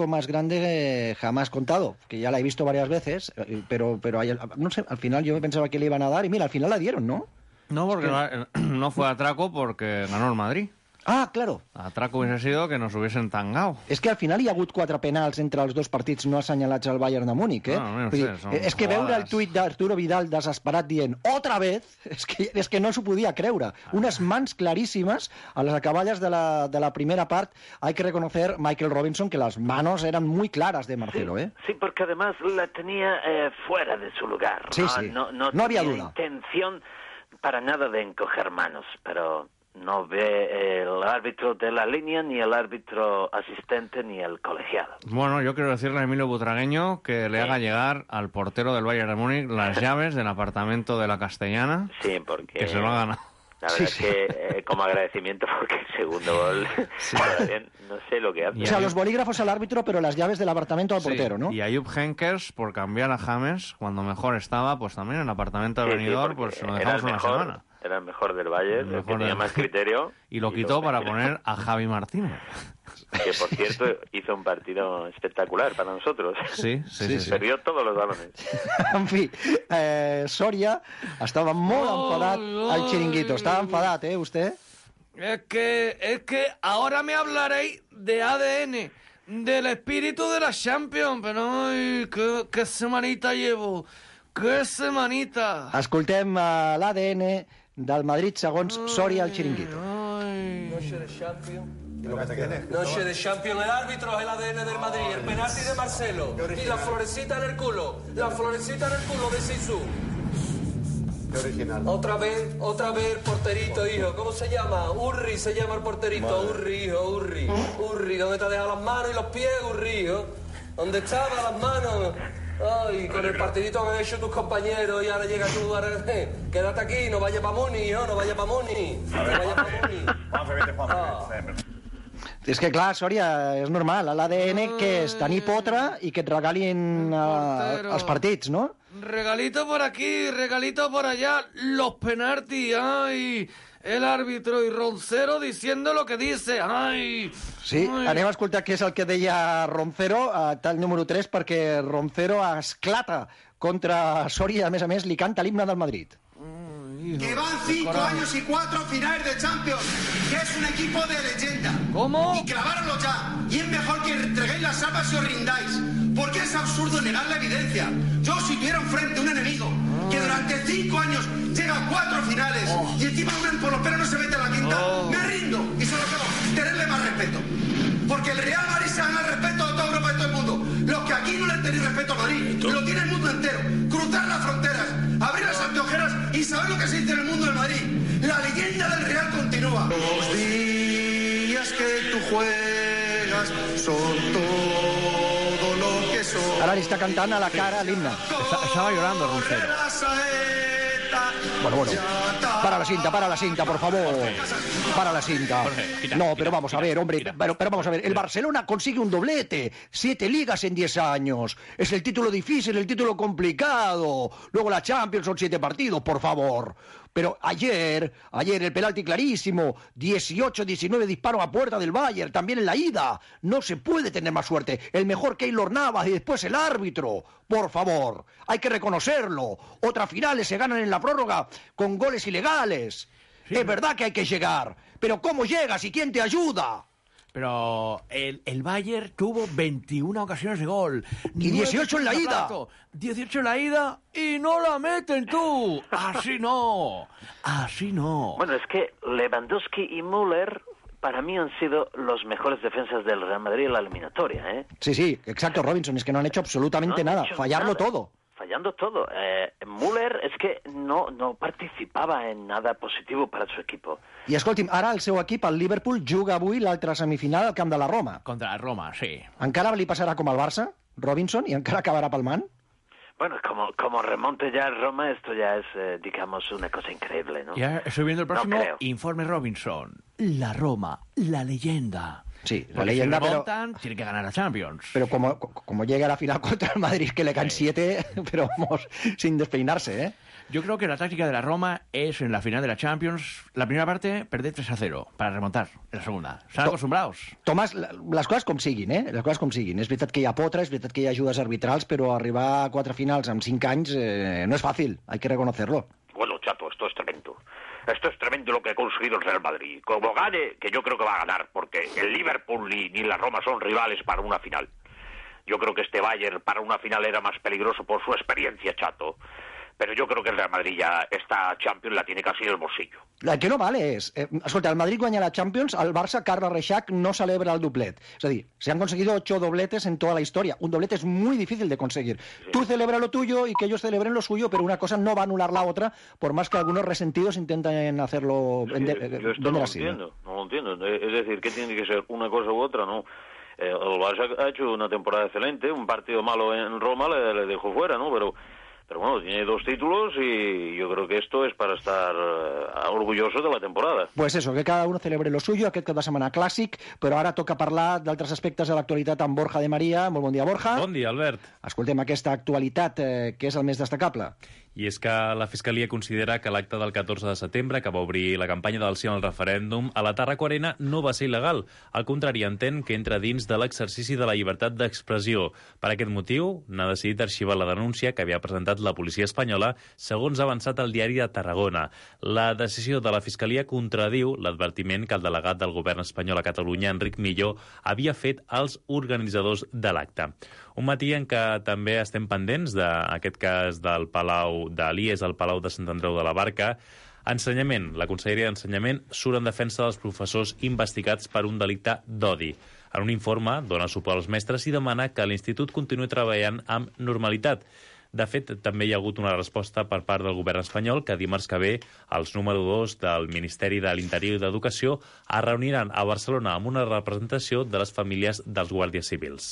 atraco más grande jamás contado, que ya la he visto varias veces, pero no sé, al final yo me pensaba que le iban a dar y mira, al final la dieron, ¿no? No, porque no fue atraco porque ganó el Madrid. Ah, claro. Atraco hubiese sido que nos hubiesen tangado. És que al final hi ha hagut 4 penals entre els dos partits no assenyalats al Bayern de Múnich, eh? No Vull sé, dir, és que veure el tuit d'Arturo Vidal desesperat dient «Otra vez!» és que no s'ho podia creure. Unes mans claríssimes a les acaballes de la primera part. Hay que reconocer, Michael Robinson, que las manos eran muy claras de Marcelo, ¿eh? Sí, porque además la tenía fuera de su lugar. Sí, sí. No había duda. Intención para nada de encoger manos, pero no ve el árbitro de la línea, ni el árbitro asistente, ni el colegiado. Bueno, yo quiero decirle a Emilio Butragueño que le haga llegar al portero del Bayern de Múnich las llaves del apartamento de la Castellana. Sí, porque... Que se lo ha ganado. La verdad es que como agradecimiento porque el segundo gol bien, no sé lo que hace. O sea, los bolígrafos al árbitro, pero las llaves del apartamento al portero, ¿no? Y Ayub Henkers, por cambiar a James, cuando mejor estaba, pues también en el apartamento de Benidorm, pues lo dejamos una semana. Era el mejor del Bayern, el que tenía más criterio. Y lo quitó para poner a Javi Martínez. Que, por cierto, hizo un partido espectacular para nosotros. Sí. Perdió todos los balones. En fi, Soria estava molt enfadat al Chiringuito. Estava enfadat, usted? Es que ahora me hablaréis de ADN, del espíritu de la Champions, pero ay, qué semanita llevo, qué semanita. Escoltem l'ADN del Madrid segons Soria al Chiringuito. Noche de Champions. Noche de Champions, el árbitro es el ADN del Madrid, el penalti de Marcelo y la florecita en el culo de Zizou. Qué original. Otra vez el porterito, hijo. ¿Cómo se llama? Urri se llama el porterito. Madre. Urri, hijo, Urri. Urri, ¿dónde te has dejado las manos y los pies, Urri, hijo? ¿Dónde estaban las manos? Ay, con el partidito que han hecho tus compañeros y ahora llega tú. Quédate aquí, no vayas pa' Muni, hijo, no vayas pa' Muni. És que, clar, Sòria, és normal. L'ADN que és tenir potra i que et regalin els partits, no? Regalito por aquí, regalito por allá, los penaltis, ay, el árbitro y Roncero diciendo lo que dice, ay. Sí, anem a escoltar què és el que deia Roncero, tall número 3, perquè Roncero esclata contra Soria, a més, li canta l'himne del Madrid. Que van 5 años y 4 finales de Champions, que es un equipo de leyenda. ¿Cómo? Y clavároslo ya. Y es mejor que entreguéis las armas y os rindáis, porque es absurdo negar la evidencia. Yo, si tuviera enfrente un enemigo que durante 5 años llega a 4 finales y encima por los pelos no se mete a la quinta, me rindo y solo quiero tenerle más respeto. Porque el Real Madrid se gana el respeto de toda Europa y de todo el mundo. Los que aquí no le tenéis respeto a Madrid, lo tiene el mundo entero. Cruzar las fronteras, abrir las anteojeras y saber lo que se dice en el mundo del Madrid. La leyenda del Real continúa. Los días que tú juegas son todo lo que son. Ara li està cantant a la cara l'himne. Estaba llorando, Roncero. Bueno, para la cinta, por favor. Para la cinta. No, pero vamos a ver, hombre, pero vamos a ver. El Barcelona consigue un doblete, 7 ligas en 10 años. Es el título difícil, el título complicado. Luego la Champions son 7 partidos, por favor. Pero ayer el penalti clarísimo, 18-19 disparos a puerta del Bayern, también en la ida. No se puede tener más suerte. El mejor Keylor Navas y después el árbitro. Por favor, hay que reconocerlo. Otras finales se ganan en la prórroga con goles ilegales. Sí, es verdad que hay que llegar, pero ¿cómo llegas y quién te ayuda? Pero el Bayern tuvo 21 ocasiones de gol. Y 18 en la ida. 18 en la ida y no la meten tú. Así no. Bueno, es que Lewandowski y Müller para mí han sido los mejores defensas del Real Madrid en la eliminatoria, ¿eh? Sí, exacto, Robinson. Es que no han hecho absolutamente nada. Fallarlo todo. Fallando todo. Müller és que no participava en nada positiu per al seu equip. I escolti'm, ara el seu equip, el Liverpool, juga avui l'altra semifinal al camp de la Roma. Contra la Roma, sí. Encara li passarà com al Barça, Robinson, i encara acabarà palmant? Bueno, como remonte ya el Roma, esto ya es, digamos, una cosa increíble, ¿no? Ya estoy viendo el próximo informe Robinson. La Roma, la leyenda. Sí, la porque leyenda, si remontan, tiene que ganar la Champions. Pero como llega a la final contra el Madrid, que le caen 7, pero vamos, sin despeinarse, ¿eh? Yo creo que la táctica de la Roma es en la final de la Champions, la primera parte, perder 3-0 para remontar en la segunda. ¿Están acostumbrados? Tomàs, les coses com siguin, Les coses com siguin. És veritat que hi ha potra, és veritat que hi ha ajudes arbitrals, però arribar a 4 finals en 5 anys no es fácil, hay que reconocerlo. Bueno, chato, esto es tremendo. Esto es tremendo lo que ha conseguido el Real Madrid. Como gane, que yo creo que va a ganar, porque el Liverpool ni la Roma son rivales para una final. Yo creo que este Bayern para una final era más peligroso por su experiencia, chato. Pero yo creo que el Real Madrid ya esta Champions la tiene casi en el bolsillo. El que no vale és... escolta, el Madrid guanya la Champions, el Barça, Carles Reixac, no celebra el doblet. Es decir, se han conseguido 8 dobletes en toda la historia. Un doblete es muy difícil de conseguir. Sí. Tú celebra lo tuyo y que ellos celebren lo suyo, pero una cosa no va a anular la otra, por más que algunos resentidos intenten hacerlo yo esto no así. No lo entiendo. Es decir, ¿qué tiene que ser una cosa u otra? No. El Barça ha hecho una temporada excelente, un partido malo en Roma le dejó fuera, ¿no? Pero bueno, tiene 2 títulos y yo creo que esto es para estar orgulloso de la temporada. Pues eso, que cada uno celebre lo suyo, aquest cap de setmana clàssic, però ara toca parlar d'altres aspectes de l'actualitat amb Borja de Maria. Molt bon dia, Borja. Bon dia, Albert. Escoltem aquesta actualitat, que és el més destacable. I és que la Fiscalia considera que l'acte del 14 de setembre, que va obrir la campanya del sí al referèndum, a la Tarraco Arena no va ser il·legal. Al contrari, entén que entra dins de l'exercici de la llibertat d'expressió. Per aquest motiu, n'ha decidit arxivar la denúncia que havia presentat la policia espanyola, segons ha avançat el diari de Tarragona. La decisió de la Fiscalia contradiu l'advertiment que el delegat del govern espanyol a Catalunya, Enric Millo, havia fet als organitzadors de l'acte. Un matí en què també estem pendents d'aquest cas del Palau de l'IES, al Palau de Sant Andreu de la Barca. Ensenyament. La Conselleria d'Ensenyament surt en defensa dels professors investigats per un delicte d'odi. En un informe dona suport als mestres i demana que l'Institut continuï treballant amb normalitat. De fet, també hi ha hagut una resposta per part del govern espanyol que dimarts que ve els número 2 del Ministeri de l'Interior i d'Educació es reuniran a Barcelona amb una representació de les famílies dels guàrdies civils.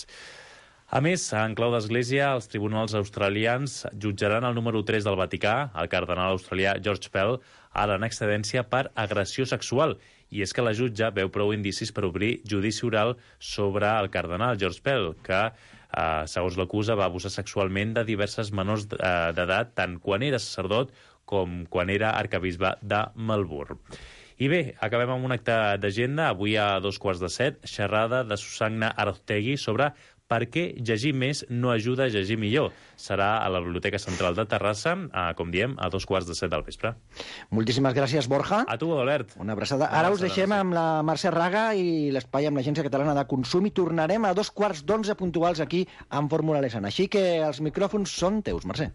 A més, en clau d'església, els tribunals australians jutjaran el número 3 del Vaticà, el cardenal australià George Pell, ara en excedència per agressió sexual. I és que la jutja veu prou indicis per obrir judici oral sobre el cardenal George Pell, que, segons l'acusa, va abusar sexualment de diverses menors d'edat, tant quan era sacerdot com quan era arcabisbe de Melbourne. I bé, acabem amb un acte d'agenda. Avui a 6:15, xerrada de Susagna Aroztegui sobre per què llegir més no ajuda a llegir millor. Serà a la Biblioteca Central de Terrassa, com diem, a 6:15 del vespre. Moltíssimes gràcies, Borja. A tu, Albert. Una abraçada. Ara us deixem amb la Mercè Raga i l'espai amb l'Agència Catalana de Consum i tornarem a 11:15 puntuals aquí amb Fórmula Lesana. Així que els micròfons són teus, Mercè.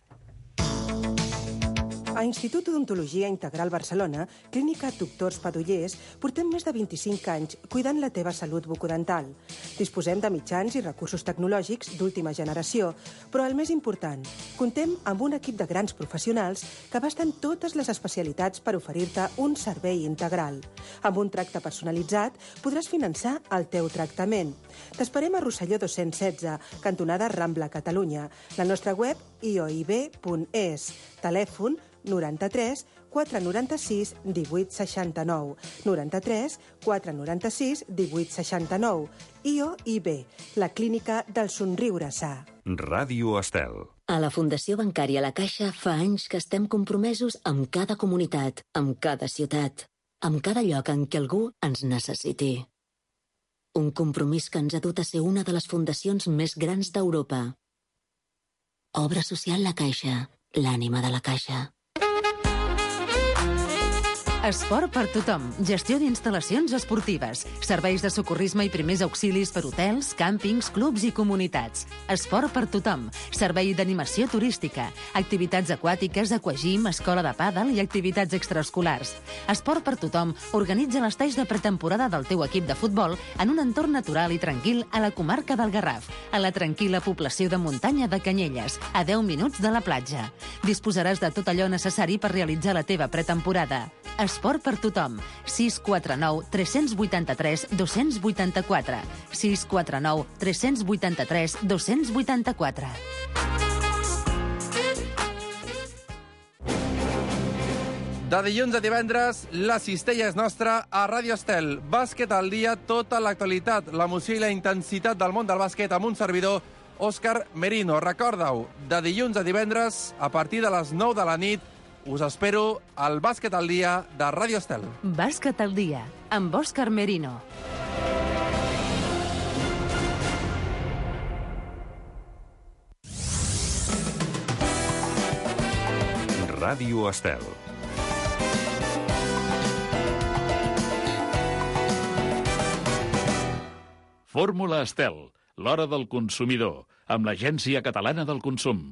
A Institut d'Odontologia Integral Barcelona, Clínica Doctors Padullers, portem més de 25 anys cuidant la teva salut bucodental. Disposem de mitjans i recursos tecnològics d'última generació, però el més important, contem amb un equip de grans professionals que abasten totes les especialitats per oferir-te un servei integral. Amb un tracte personalitzat podràs finançar el teu tractament. T'esperem a Rosselló 216, cantonada Rambla, Catalunya. La nostra web ioib.es. Telèfon 93 496 1869. 93 496 1869. IOIB, la clínica del somriure sa. Ràdio Estel. A la Fundació Bancària La Caixa fa anys que estem compromesos amb cada comunitat, amb cada ciutat, amb cada lloc en què algú ens necessiti. Un compromís que ens ha dut a ser una de les fundacions més grans d'Europa. Obra social La Caixa, l'ànima de la Caixa. Esport per tothom. Gestió d'instal·lacions esportives. Serveis de socorrisme i primers auxilis per hotels, càmpings, clubs i comunitats. Esport per tothom. Servei d'animació turística. Activitats aquàtiques, aquagym, escola de pàdel i activitats extraescolars. Esport per tothom organitza les talls de pretemporada del teu equip de futbol en un entorn natural i tranquil a la comarca del Garraf, a la tranquil·la població de muntanya de Canyelles, a 10 minuts de la platja. Disposaràs de tot allò necessari per realitzar la teva pretemporada. Esport per tothom. 649 383 284. 649 383 284. De dilluns a divendres, la cistella és nostra a Ràdio Estel. Bàsquet al dia, tota l'actualitat, l'emoció i la intensitat del món del bàsquet amb un servidor, Òscar Merino. Recorda-ho, de dilluns a divendres, a partir de les 9 de la nit, us espero al Bàsquet al dia de Ràdio Estel. Bàsquet al dia, amb Òscar Merino. Ràdio Estel. Fórmula Estel, l'hora del consumidor, amb l'Agència Catalana del Consum.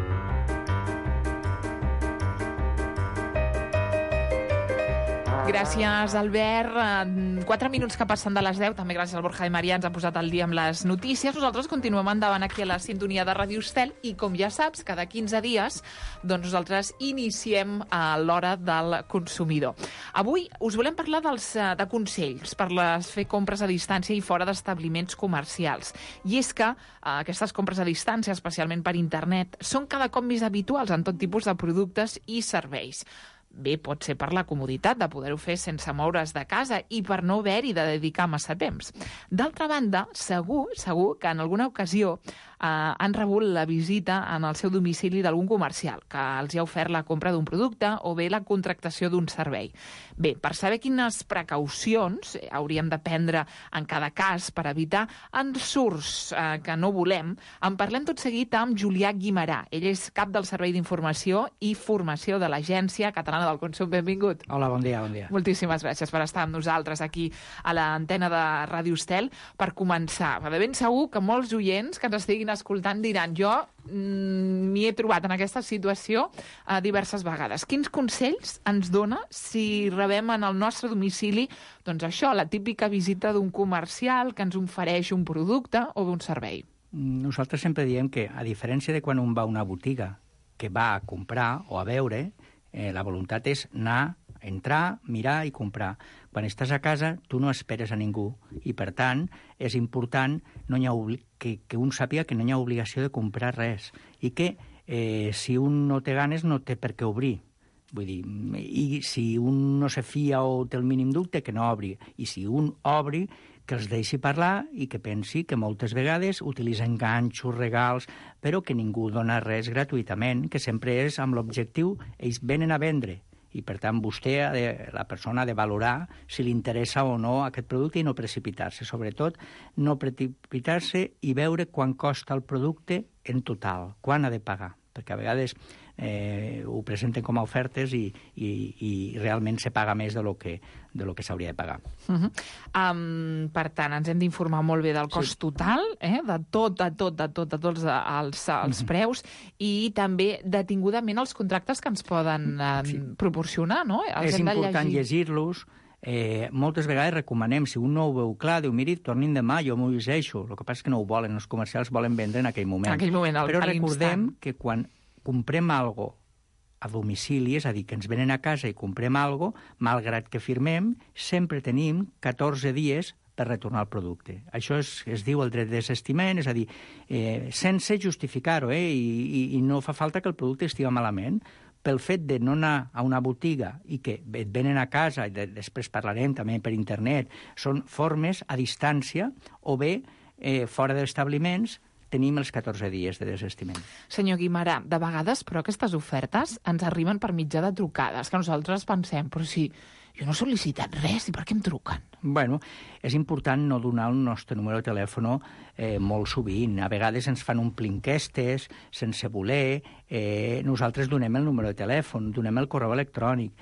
Gràcies, Albert. 4 minuts que passen de les 10. També gràcies al Borja de Maria, ens ha posat al dia amb les notícies. Nosaltres continuem endavant aquí a la sintonia de Ràdio Estel i, com ja saps, cada 15 dies doncs nosaltres iniciem l'hora del consumidor. Avui us volem parlar de consells per fer compres a distància i fora d'establiments comercials. I és que aquestes compres a distància, especialment per internet, són cada cop més habituals en tot tipus de productes i serveis. Bé, pot ser per la comoditat de poder-ho fer sense moure's de casa i per no haver-hi de dedicar massa temps. D'altra banda, segur que en alguna ocasió han rebut la visita en el seu domicili d'algun comercial que els ha ofert la compra d'un producte o bé la contractació d'un servei. Bé, per saber quines precaucions hauríem de prendre en cada cas per evitar ensurts que no volem, en parlem tot seguit amb Julià Guimarà. Ell és cap del Servei d'Informació i Formació de l'Agència Catalana del Consum. Benvingut. Hola, bon dia, bon dia. Moltíssimes gràcies per estar amb nosaltres aquí a l'antena de Ràdio Estel. Per començar, de ben segur que molts oients que ens estiguin escoltant diran: jo m'hi he trobat en aquesta situació diverses vegades. Quins consells ens dona si rebem en el nostre domicili doncs això, la típica visita d'un comercial que ens ofereix un producte o un servei? Nosaltres sempre diem que, a diferència de quan un va a una botiga que va a comprar o a veure, la voluntat és anar, entrar, mirar i comprar. Quan estàs a casa, tu no esperes a ningú i, per tant, és important que un sàpiga que no hi ha obligació de comprar res i que si un no té ganes no té per què obrir. Vull dir, i si un no se fia o té el mínim dubte, que no obri. I si un obri, que els deixi parlar i que pensi que moltes vegades utilitzen ganxos, regals, però que ningú dona res gratuïtament, que sempre és amb l'objectiu, ells venen a vendre. I, per tant, vostè, la persona, ha de valorar si li interessa o no aquest producte i no precipitar-se. Sobretot, no precipitar-se i veure quan costa el producte en total, quan ha de pagar. Perquè a vegades ho presenten com a ofertes i realment se paga més de lo que s'hauria de pagar. Per tant, ens hem d'informar molt bé del cost total, de tots els preus, i també detingudament els contractes que ens poden proporcionar, no? És important llegir-los. Moltes vegades recomanem, si un no ho veu clar, diu, miri, tornin demà, jo m'ho llegeixo. El que passa és que no ho volen, els comercials volen vendre en aquell moment. Però recordem que quan comprem algo a domicili, és a dir, que ens venen a casa i comprem algo, malgrat que firmem, sempre tenim 14 dies per retornar el producte. Això es diu el dret de desestiment, és a dir, sense justificar-ho, i no fa falta que el producte estigui malament. Pel fet de no anar a una botiga i que et venen a casa, i després parlarem també per internet, són formes a distància o bé fora d'establiments tenim els 14 dies de desestiment. Senyor Guimarà, de vegades, però, aquestes ofertes ens arriben per mitjà de trucades, que nosaltres pensem, però si jo no he sol·licitat res, i per què em truquen? Bueno, és important no donar el nostre número de telèfon molt sovint. A vegades ens fan omplir enquestes sense voler. Nosaltres donem el número de telèfon, donem el correu electrònic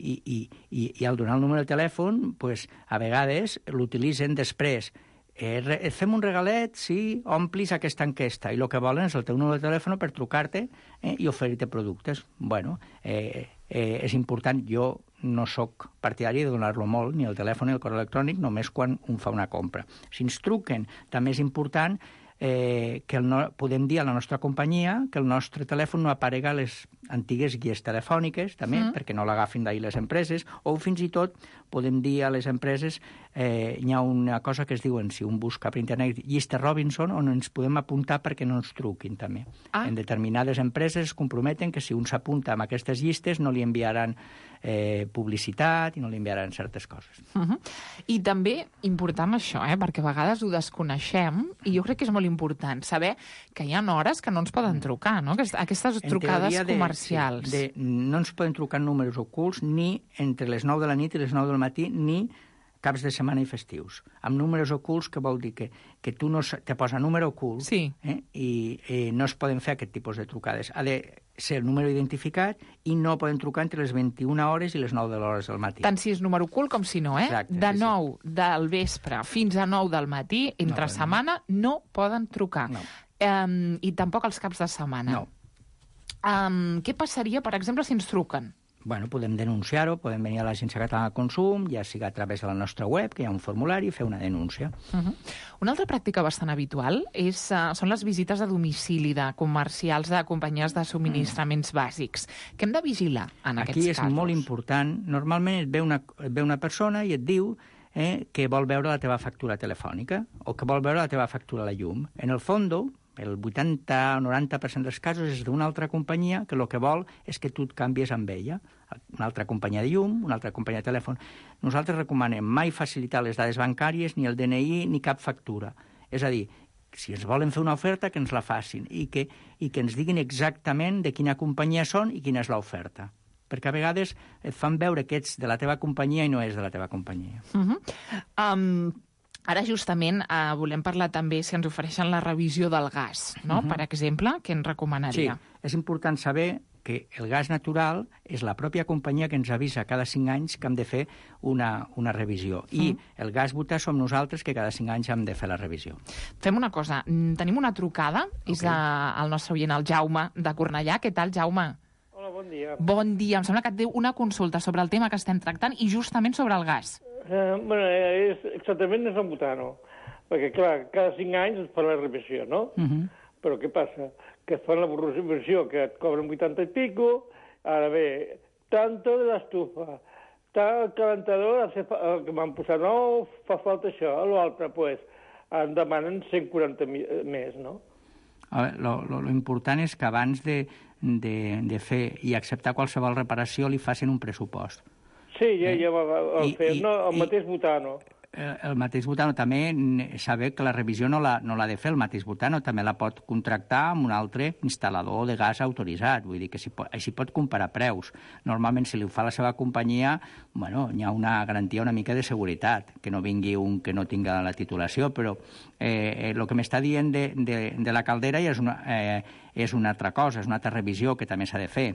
i al donar el número de telèfon, pues, a vegades l'utilitzen després. Fem un regalet si omplis aquesta enquesta i el que volen és el teu número de telèfon per trucar-te i oferir-te productes. Bueno, és important. Jo no sóc partidari de donar-lo molt, ni el telèfon ni el correu electrònic, només quan un fa una compra. Si ens truquen, també és important que podem dir a la nostra companyia que el nostre telèfon no aparega a les antigues guies telefòniques, també, perquè no l'agafin d'ahir les empreses, o fins i tot podem dir a les empreses, hi ha una cosa que es diuen, si un busca per internet, llista Robinson, on ens podem apuntar perquè no ens truquin, també. En determinades empreses es comprometen que si un s'apunta amb aquestes llistes no li enviaran publicitat i no li enviaran certes coses. I també important això, perquè a vegades ho desconeixem, i jo crec que és molt important saber que hi ha hores que no ens poden trucar, no? Aquestes trucades comercials. No ens poden trucar números ocults ni entre les 9 de la nit i les 9 del matí, ni caps de setmana i festius. Amb números ocults, que vol dir que tu no te posa número ocult i no es poden fer aquest tipus de trucades. Ha de ser el número identificat i no poden trucar entre les 21 hores i les 9 de l'hora del matí. Tant si és número ocult com si no, Exacte, de 9 del vespre fins a 9 del matí, entre setmana, no poden trucar. No. I tampoc els caps de setmana. No. Què passaria, per exemple, si ens truquen? Bueno, podem denunciar-ho, podem venir a l'Agència Catalana de Consum, ja sigui a través de la nostra web, que hi ha un formulari, i fer una denúncia. Una altra pràctica bastant habitual són les visites a domicili de comercials de companyies de subministraments bàsics. Què hem de vigilar en aquests casos? Aquí és molt important. Normalment et ve una persona i et diu que vol veure la teva factura telefònica o que vol veure la teva factura a la llum. En el fons, el 80 o 90% dels casos és d'una altra companyia que el que vol és que tu et canvies amb ella. Una altra companyia de llum, una altra companyia de telèfon. Nosaltres recomanem mai facilitar les dades bancàries, ni el DNI, ni cap factura. És a dir, si ens volen fer una oferta, que ens la facin i que ens diguin exactament de quina companyia són i quina és l'oferta. Perquè a vegades et fan veure que ets de la teva companyia i no és de la teva companyia. Ara, justament, volem parlar també si ens ofereixen la revisió del gas, no? Per exemple, què ens recomanaria? Sí, és important saber que el gas natural és la pròpia companyia que ens avisa cada 5 anys que hem de fer una revisió. I el gas butà som nosaltres que cada 5 anys hem de fer la revisió. Fem una cosa, tenim una trucada, és el nostre oient, el Jaume, de Cornellà. Què tal, Jaume? Hola, bon dia. Bon dia. Em sembla que et diu una consulta sobre el tema que estem tractant i justament sobre el gas. Exactament és el butano, perquè, clar, cada 5 anys es fa la revisió, no? Però què passa? Que es fa la revisió, que et cobren 80 i pico, ara bé, tanto de l'estufa, tal calentador, el que m'han posat nou, fa falta això, l'altre, pues, em demanen 140 més, no? Lo important és que abans de fer i acceptar qualsevol reparació li facin un pressupost. Sí, ja va fer, el mateix butano. El mateix butano també, saber que la revisió no l'ha de fer el mateix butano, també la pot contractar amb un altre instal·lador de gas autoritzat, vull dir que així pot comparar preus. Normalment, si li ho fa la seva companyia, bueno, hi ha una garantia una mica de seguretat, que no vingui un que no tinga la titulació, però el que m'està dient de la caldera ja és una altra cosa, és una altra revisió que també s'ha de fer.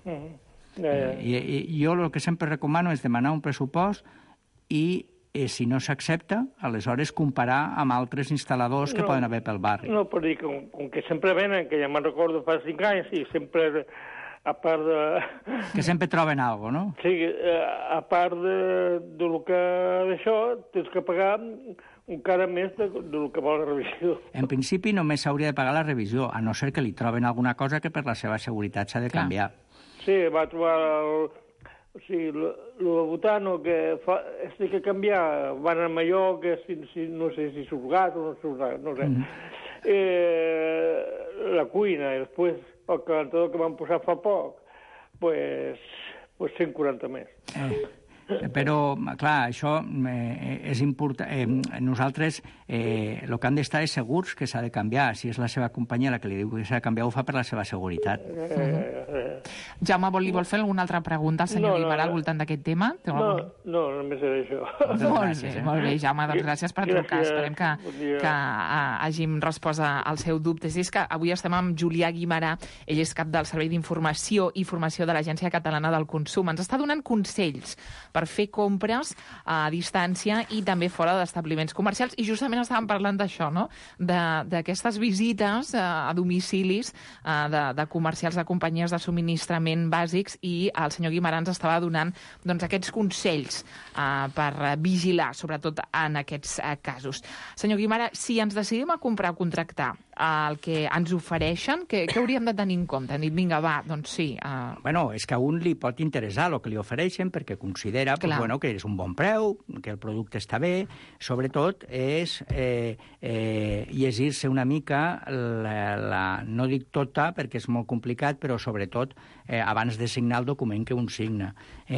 Jo el que sempre recomano és demanar un pressupost i si no s'accepta, aleshores comparar amb altres instal·ladors que poden haver pel barri. No, però dir, com que sempre venen, que ja me'n recordo fa 5 anys, i sempre, a part de... Que sempre troben alguna cosa, no? Sí, a part de lo que d'això, tens que pagar encara més del que vol la revisió. En principi només s'hauria de pagar la revisió, a no ser que li troben alguna cosa que per la seva seguretat s'ha de canviar. Sí, va trobar el butano que es té que canviar, van a allò que no sé si surgat o no surgat, no sé. La cuina, i després el calentador que van posar fa poc, pues 140 més. Però, clar, això és important. Nosaltres el que han d'estar és segurs que s'ha de canviar. Si és la seva companyia la que li diu que s'ha de canviar, ho fa per la seva seguretat. Jaume, vol fer alguna altra pregunta al senyor Guimarà al voltant d'aquest tema? No, només era això. Molt bé, Jaume, doncs gràcies per trucar. Esperem que hàgim respost als seus dubtes. És que avui estem amb Julià Guimarà, ell és cap del Servei d'Informació i Formació de l'Agència Catalana del Consum. Ens està donant consells per fer compres a distància i també fora d'establiments comercials. I justament estàvem parlant d'això, no? D'aquestes visites a domicilis de comercials de companyies de subministrament bàsics, i el senyor Guimarà ens estava donant aquests consells per vigilar, sobretot en aquests casos. Senyor Guimarà, si ens decidim a comprar o contractar el que ens ofereixen, què hauríem de tenir en compte? Han dit, vinga, va, doncs sí. Bueno, és que a un li pot interessar el que li ofereixen perquè considera considera que és un bon preu, que el producte està bé. Sobretot és llegir-se una mica, no dic tota, perquè és molt complicat, però sobretot abans de signar el document que un signa.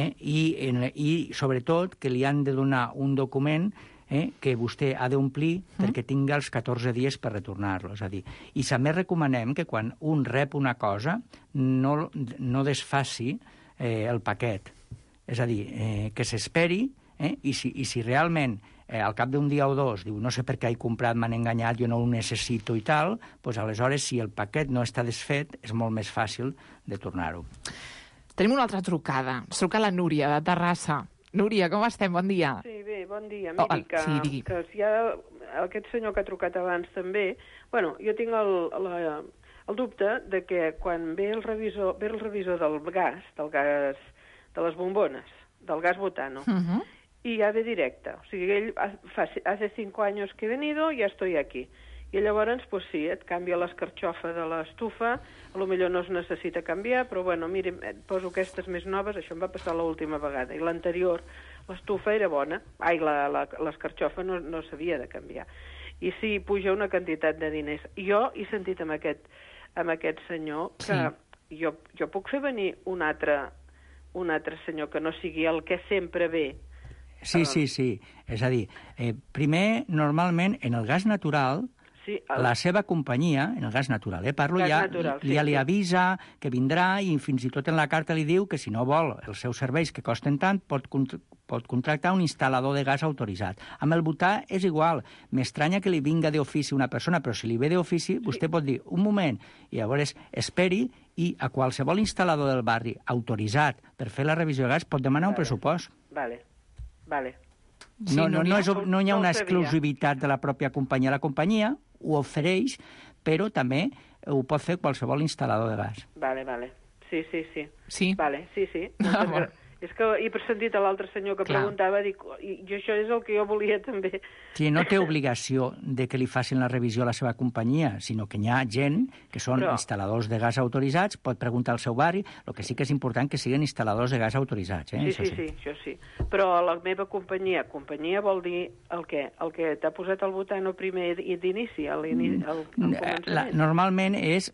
I sobretot que li han de donar un document que vostè ha d'omplir perquè tingui els 14 dies per retornar-lo. És a dir, i també recomanem que quan un rep una cosa no desfaci el paquet. És a dir, que s'esperi i si realment al cap d'un dia o dos diu no sé per què he comprat, m'han enganyat, jo no ho necessito i tal, doncs aleshores si el paquet no està desfet és molt més fàcil de tornar-ho. Tenim una altra trucada. Ens truca la Núria, de Terrassa. Núria, com estem? Bon dia. Sí, bé, bon dia. Miri, que si hi ha aquest senyor que ha trucat abans també... Bueno, jo tinc el dubte de que quan ve el revisor del gas, de les bombones, del gas butano, y ya ve directa. O sigui, ell hace 5 años que he venido, ya estoy aquí. I llavors, pues sí, et canvia l'escarxofa de l'estufa, a lo millor no es necessita canviar, però bueno, mira, et poso aquestes més noves, això em va passar l'última vegada, i l'anterior, l'estufa era bona, l'escarxofa no s'havia de canviar. I sí, puja una quantitat de diners. Jo he sentit amb aquest senyor que jo puc fer venir un altre senyor que no sigui el que sempre ve. Sí. És a dir, primer, normalment, en el gas natural, la seva companyia, en el gas natural, parlo ja, ja li avisa que vindrà i fins i tot en la carta li diu que si no vol els seus serveis que costen tant pot contractar un instal·lador de gas autoritzat. Amb el butà és igual. M'estranya que li vinga d'ofici una persona, però si li ve d'ofici vostè pot dir un moment i llavors esperi i a qualsevol instal·lador del barri autoritzat per fer la revisió de gas pot demanar un pressupost. Vale. No hi ha una exclusivitat de la pròpia companyia. La companyia ho ofereix, però també ho pot fer qualsevol instal·lador de gas. Vale. Sí. Sí? Vale, sí. És que he sentit a l'altre senyor que preguntava, dic, i això és el que jo volia també. Sí, no té obligació de que li facin la revisió a la seva companyia, sinó que hi ha gent que són instal·ladors de gas autoritzats, pot preguntar al seu barri, el que sí que és important que siguin instal·ladors de gas autoritzats. Sí, això sí. Però la meva companyia vol dir el què? El que t'ha posat el butano primer d'inici, al començament? Normalment és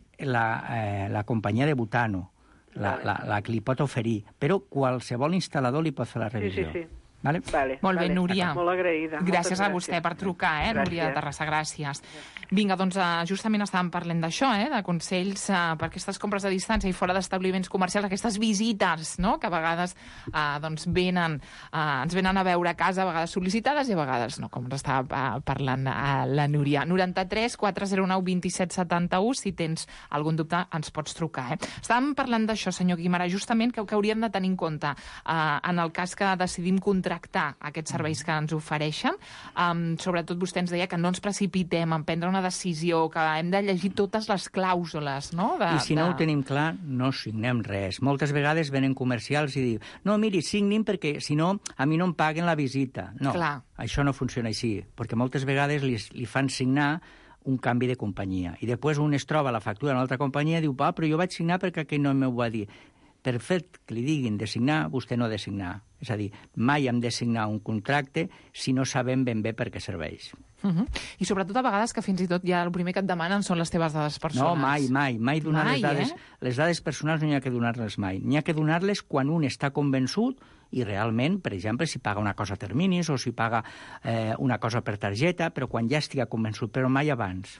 la companyia de butano. La que li pot oferir, però qualsevol instal·lador li pot fer la revisió. Sí. Vale? Molt bé, Núria. Molt agraïda. Gràcies a vostè per trucar, Núria de Terrassa, gràcies. Vinga, doncs justament estàvem parlant d'això, de consells per aquestes compres a distància i fora d'establiments comercials, aquestes visites, no?, que a vegades ens venen a veure a casa, a vegades sol·licitades i a vegades no, com ens estava parlant la Núria. 93 409 27 71, si tens algun dubte ens pots trucar. Estàvem parlant d'això, senyor Guimarà, justament que hauríem de tenir en compte en el cas que decidim contractar aquests serveis que ens ofereixen. Sobretot vostè ens deia que no ens precipitem en prendre una decisió, que hem de llegir totes les clàusules, no? I si no ho tenim clar, no signem res. Moltes vegades venen comercials i diuen no, miri, signin perquè si no a mi no em paguen la visita. No, això no funciona així, perquè moltes vegades li fan signar un canvi de companyia. I després un es troba la factura d'una altra companyia i diu, però jo vaig signar perquè aquell no m'ho va dir. Per fet que li diguin de signar, vostè no ha de signar. És a dir, mai hem de signar un contracte si no sabem ben bé per què serveix. I sobretot a vegades que fins i tot ja el primer que et demanen són les teves dades personals. No, mai donar les dades. Les dades personals no hi ha que donar-les mai. N'hi ha que donar-les quan un està convençut i realment, per exemple, si paga una cosa a terminis o si paga una cosa per targeta, però quan ja estigui convençut, però mai abans.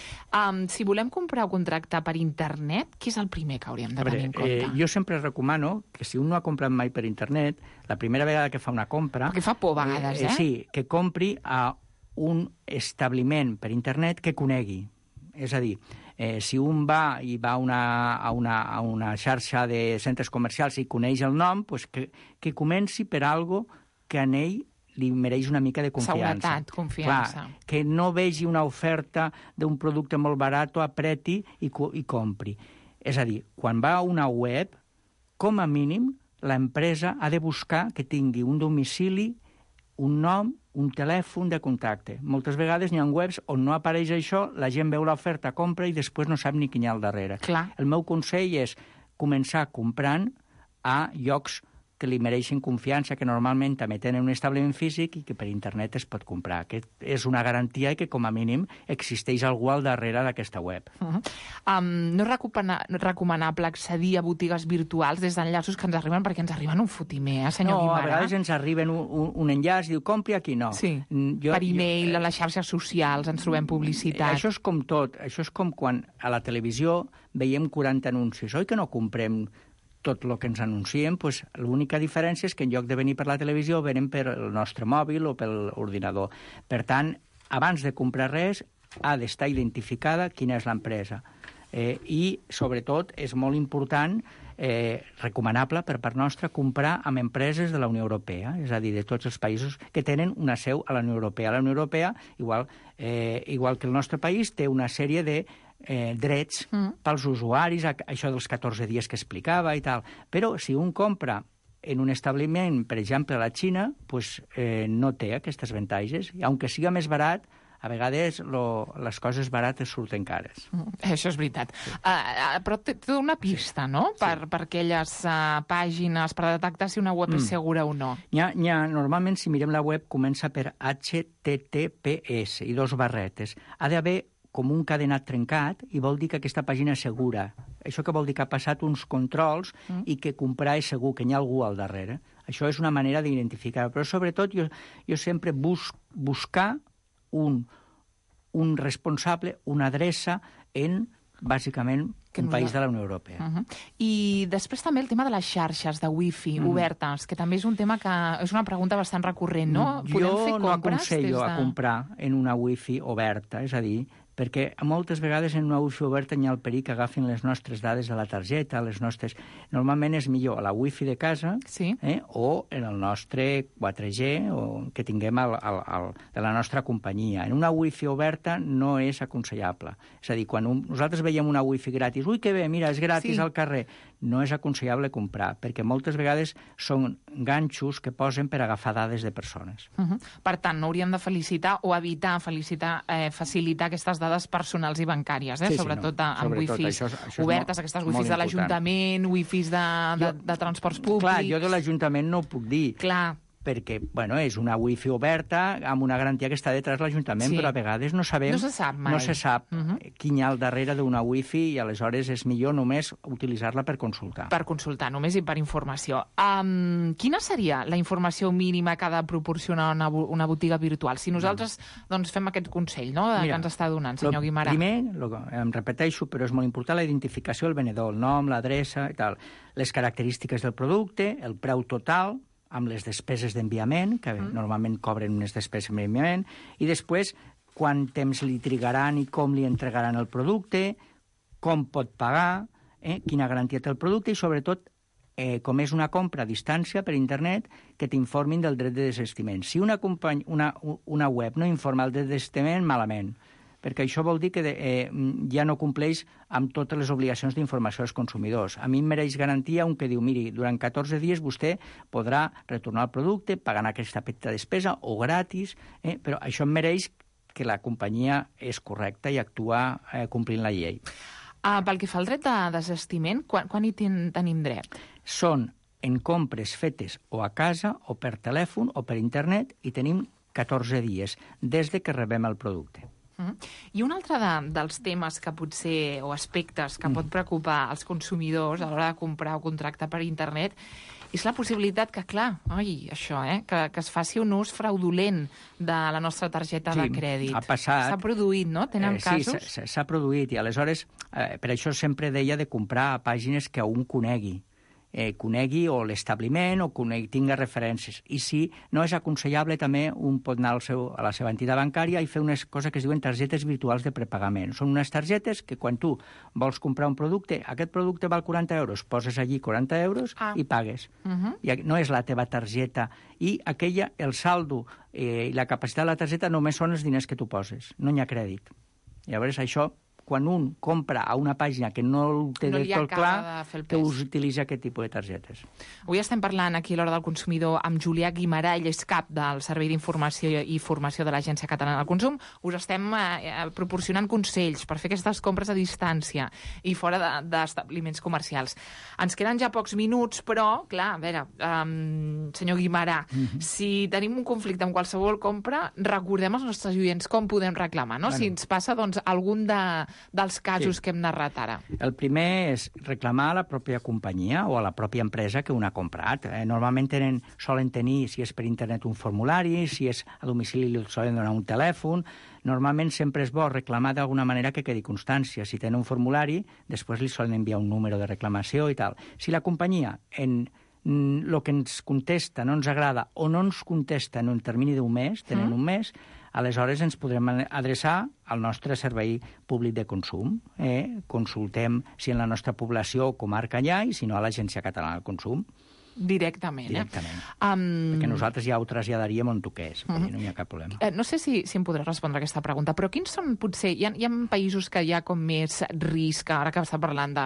Si volem comprar o contractar per internet, què és el primer que hauríem de tenir en compte? Jo sempre recomano que si un no ha comprat mai per internet, la primera vegada que fa una compra... Perquè fa por a vegades, Sí, que compri a un establiment per internet que conegui. És a dir, si un va a una xarxa de centres comercials i coneix el nom, pues que comenci per algo que en ell li mereix una mica de confiança. Seguretat, confiança. Clar, que no vegi una oferta d'un producte molt barat, apreti i compri. És a dir, quan va a una web, com a mínim, l'empresa ha de buscar que tingui un domicili, un nom, un telèfon de contacte. Moltes vegades n'hi ha webs on no apareix això, la gent veu l'oferta, compra i després no sap ni quin hi ha al darrere. Clar. El meu consell és començar comprant a llocs que li mereixin confiança, que normalment també tenen un establiment físic i que per internet es pot comprar. Aquest és una garantia i que, com a mínim, existeix algú al darrere d'aquesta web. No és recomanable accedir a botigues virtuals des d'enllaços que ens arriben, perquè ens arriben un fotimer, senyor Guimarà? No, a vegades ens arriben un enllaç, diu, compri aquí, no. Sí, per e-mail, a les xarxes socials, ens trobem publicitat. Això és com tot. Això és com quan a la televisió veiem 40 anuncis. Oi que no comprem tot el que ens anuncien? Pues, l'única diferència és que en lloc de venir per la televisió venen per el nostre mòbil o per l'ordinador. Per tant, abans de comprar res, ha d'estar identificada quina és l'empresa. I, sobretot, és molt important, recomanable per part nostra, comprar amb empreses de la Unió Europea, és a dir, de tots els països que tenen una seu a la Unió Europea. La Unió Europea, igual que el nostre país, té una sèrie de drets pels usuaris, això dels 14 dies que explicava i tal. Però si un compra en un establiment, per exemple, a la Xina, pues, no té aquestes avantatges. I, aunque siga més barat, a vegades les coses barates surten cares. Això és veritat. Sí. Però té una pista, no?, per aquelles pàgines, per detectar si una web és segura o no. Normalment, si mirem la web, comença per HTTPS i 2 barretes. Ha d'haver com un cadenat trencat i vol dir que aquesta pàgina és segura. Això que vol dir que ha passat uns controls i que comprar és segur, que hi ha algú al darrere. Això és una manera d'identificar. Però sobretot jo sempre buscar un responsable, una adreça en, bàsicament, un país de la Unió Europea. I després també el tema de les xarxes de wifi obertes, que també és un tema que és una pregunta bastant recurrent, no? Jo no aconsello a comprar en una wifi oberta, és a dir, perquè moltes vegades en una wifi oberta hi ha el perill que agafin les nostres dades de la targeta, les nostres... Normalment és millor a la wifi de casa o en el nostre 4G o que tinguem de la nostra companyia. En una wifi oberta no és aconsellable. És a dir, quan nosaltres veiem una wifi gratis, ui, que bé, mira, és gratis al carrer, no és aconsellable comprar, perquè moltes vegades són ganxos que posen per agafar dades de persones. Per tant, no hauríem de felicitar o evitar facilitar aquestes dades personals i bancàries, sobretot amb wifis obertes, aquestes wifis de l'Ajuntament, wifis de transports públics... Clar, jo de l'Ajuntament no ho puc dir. Clar. Perquè, bueno, és una wifi oberta amb una garantia que està detrás de l'Ajuntament, però a vegades no sabem... No se sap mai. No se sap quin hi ha al darrere d'una wifi i aleshores és millor només utilitzar-la per consultar. Per consultar, només i per informació. Quina seria la informació mínima que ha de proporcionar una botiga virtual? Si nosaltres fem aquest consell, no?, que ens està donant, senyor Guimarà. Primer, em repeteixo, però és molt important, la identificació del venedor, el nom, l'adreça i tal, les característiques del producte, el preu total, amb les despeses d'enviament, que normalment cobren unes despeses d'enviament, i després quant temps li trigaran i com li entregaran el producte, com pot pagar, quina garantia té el producte i, sobretot, com és una compra a distància per internet, que t'informin del dret de desistiment. Si una web no informa el dret de desistiment, malament, perquè això vol dir que ja no compleix amb totes les obligacions d'informació als consumidors. A mi em mereix garantia un que diu, miri, durant 14 dies vostè podrà retornar el producte pagant aquesta petita despesa o gratis, però això em mereix que la companyia és correcta i actua complint la llei. Pel que fa al dret de desistiment, quan hi tenim dret? Són en compres fetes o a casa o per telèfon o per internet i tenim 14 dies des de que rebem el producte. I un altre dels temes que potser, o aspectes que pot preocupar els consumidors a l'hora de comprar o contractar per internet és la possibilitat que, clar, que es faci un ús fraudulent de la nostra targeta de crèdit. Ha passat. S'ha produït, no? Tenen casos? Sí, s'ha produït i aleshores per això sempre deia de comprar a pàgines que un conegui o l'establiment o tinga referències. I si no és aconsellable, també un pot anar a la seva entitat bancària i fer unes coses que es diuen targetes virtuals de prepagament. Són unes targetes que quan tu vols comprar un producte, aquest producte val 40 euros, poses allí 40 euros i pagues. I no és la teva targeta. I el saldo i la capacitat de la targeta només són els diners que tu poses. No hi ha crèdit. Llavors això, quan un compra a una pàgina que no el té del tot clar, que utilitza aquest tipus de targetes. Avui estem parlant aquí a l'Hora del Consumidor amb Julià Guimarà, ell és cap del Servei d'Informació i Formació de l'Agència Catalana del Consum. Us estem proporcionant consells per fer aquestes compres a distància i fora d'establiments comercials. Ens queden ja pocs minuts, però, clar, a veure, senyor Guimarà, si tenim un conflicte amb qualsevol compra, recordem als nostres oients com podem reclamar, no? Si ens passa, doncs, algun dels casos que hem narrat ara. El primer és reclamar a la pròpia companyia o a la pròpia empresa que un ha comprat. Normalment solen tenir, si és per internet, un formulari, si és a domicili li solen donar un telèfon. Normalment sempre és bo reclamar d'alguna manera que quedi constància. Si tenen un formulari, després li solen enviar un número de reclamació i tal. Si la companyia el que ens contesta no ens agrada o no ens contesta en un termini d'un mes, tenen un mes, aleshores ens podrem adreçar al nostre servei públic de consum. Consultem si en la nostra població o comarca hi ha i si no a l'Agència Catalana del Consum. Directament. Perquè nosaltres ja ho traslladaríem on toqués, no hi ha cap problema. No sé si em podrà respondre aquesta pregunta, però quins són, potser, hi ha països que hi ha com més risc, ara que està parlant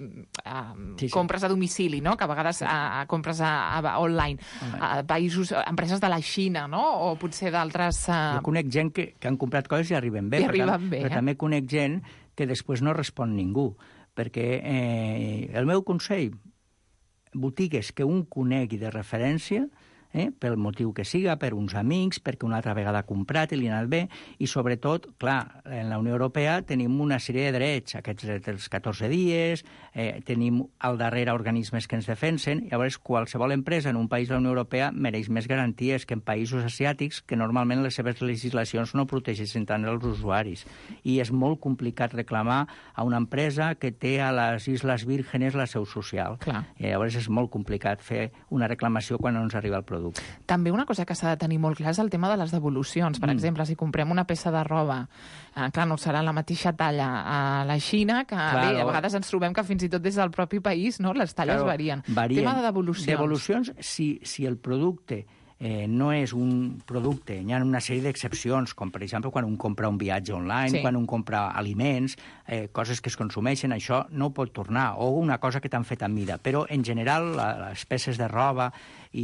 de compres a domicili, no? Que a vegades compres online, països, empreses de la Xina, no? O potser d'altres... Jo conec gent que han comprat coses i arriben bé, però també conec gent que després no respon ningú, perquè el meu consell, botigues que un conegui de referència, pel motiu que siga, per uns amics, perquè una altra vegada ha comprat i li ha anat bé, i sobretot, clar, en la Unió Europea tenim una sèrie de drets, aquests dels 14 dies, tenim al darrere organismes que ens defensen, llavors qualsevol empresa en un país de la Unió Europea mereix més garanties que en països asiàtics, que normalment les seves legislacions no protegeixen tant els usuaris. I és molt complicat reclamar a una empresa que té a les Isles Vírgenes la seu social. I llavors és molt complicat fer una reclamació quan no ens arriba el producte. També una cosa que s'ha de tenir molt clar és el tema de les devolucions. Per exemple, si comprem una peça de roba, clar, no serà la mateixa talla a la Xina, que bé, a vegades ens trobem que fins i tot des del propi país les talles varien. Tema de devolucions. Devolucions, si el producte no és un producte, hi ha una sèrie d'excepcions, com per exemple quan un compra un viatge online, quan un compra aliments, coses que es consumeixen, això no ho pot tornar, o una cosa que t'han fet a mida. Però, en general, les peces de roba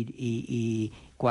i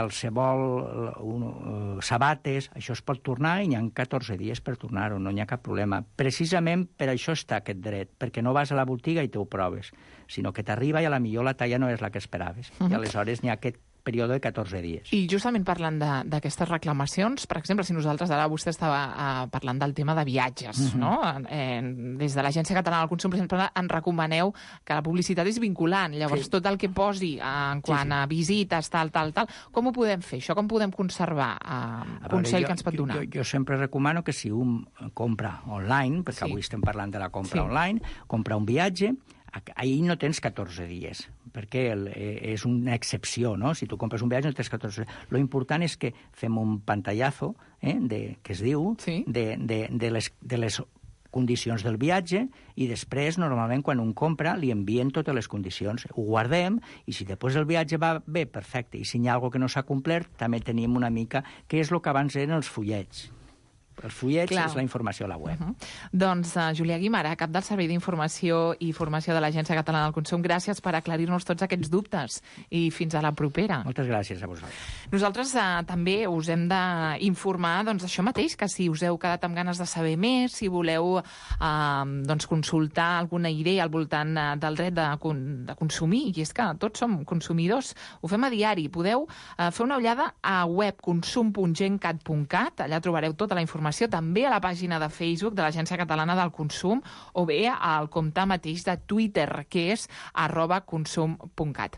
qualsevol sabates, això es pot tornar i hi ha 14 dies per tornar-ho, no hi ha cap problema. Precisament per això està aquest dret, perquè no vas a la botiga i t'ho proves, sinó que t'arriba i a la millor la talla no és la que esperaves. I aleshores n'hi ha aquest període de 14 dies. I justament parlant d'aquestes reclamacions, per exemple, si nosaltres, ara vostè estava parlant del tema de viatges, no? Des de l'Agència Catalana del Consum, per exemple, en recomaneu que la publicitat és vinculant, llavors tot el que posi en quant a visites, tal, com ho podem fer? Això com podem conservar? Consell que ens pot donar? Jo sempre recomano que si un compra online, perquè avui estem parlant de la compra online, compra un viatge, ahir no tens 14 dies, perquè és una excepció, no? Si tu compres un viatge no tens 14 dies. Lo important és que fem un pantallazo, que es diu, de les condicions del viatge, i després, normalment, quan un compra, li envien totes les condicions. Ho guardem, i si després el viatge va bé, perfecte. I si hi ha alguna cosa que no s'ha complert, també tenim una mica, que és el que abans eren els fullets. Els fullets és la informació a la web. Doncs Julià Guimarà, cap del Servei d'Informació i Formació de l'Agència Catalana del Consum, gràcies per aclarir-nos tots aquests dubtes i fins a la propera. Moltes gràcies a vosaltres. Nosaltres també us hem d'informar això mateix, que si us heu quedat amb ganes de saber més, si voleu consultar alguna idea al voltant del dret de consumir, i és que tots som consumidors, ho fem a diari. Podeu fer una ullada a web consum.gencat.cat, allà trobareu tota la informació, també a la pàgina de Facebook de l'Agència Catalana del Consum, o bé al compte mateix de Twitter, que és @consum.cat.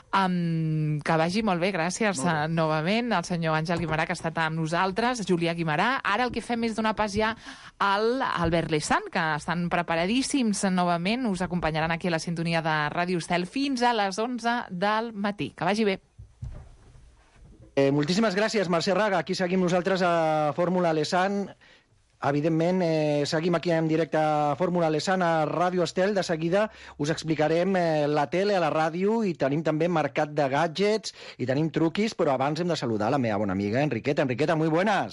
Que vagi molt bé, gràcies novament al senyor Àngel Guimarà, que ha estat amb nosaltres, Julià Guimarà. Ara el que fem és donar pas ja al Albert Lessan, que estan preparadíssims novament, us acompanyaran aquí a la sintonia de Ràdio Estel fins a les 11 del matí. Que vagi bé. Moltíssimes gràcies, Mercè Raga. Aquí seguim nosaltres a Fórmula Lessan. Evidentment, seguim aquí en directe a Fórmula Lessan a Ràdio Estel. De seguida us explicarem la tele a la ràdio i tenim també mercat de gadgets i tenim truquis, però abans hem de saludar la meva bona amiga Enriqueta. Enriqueta, muy buenas.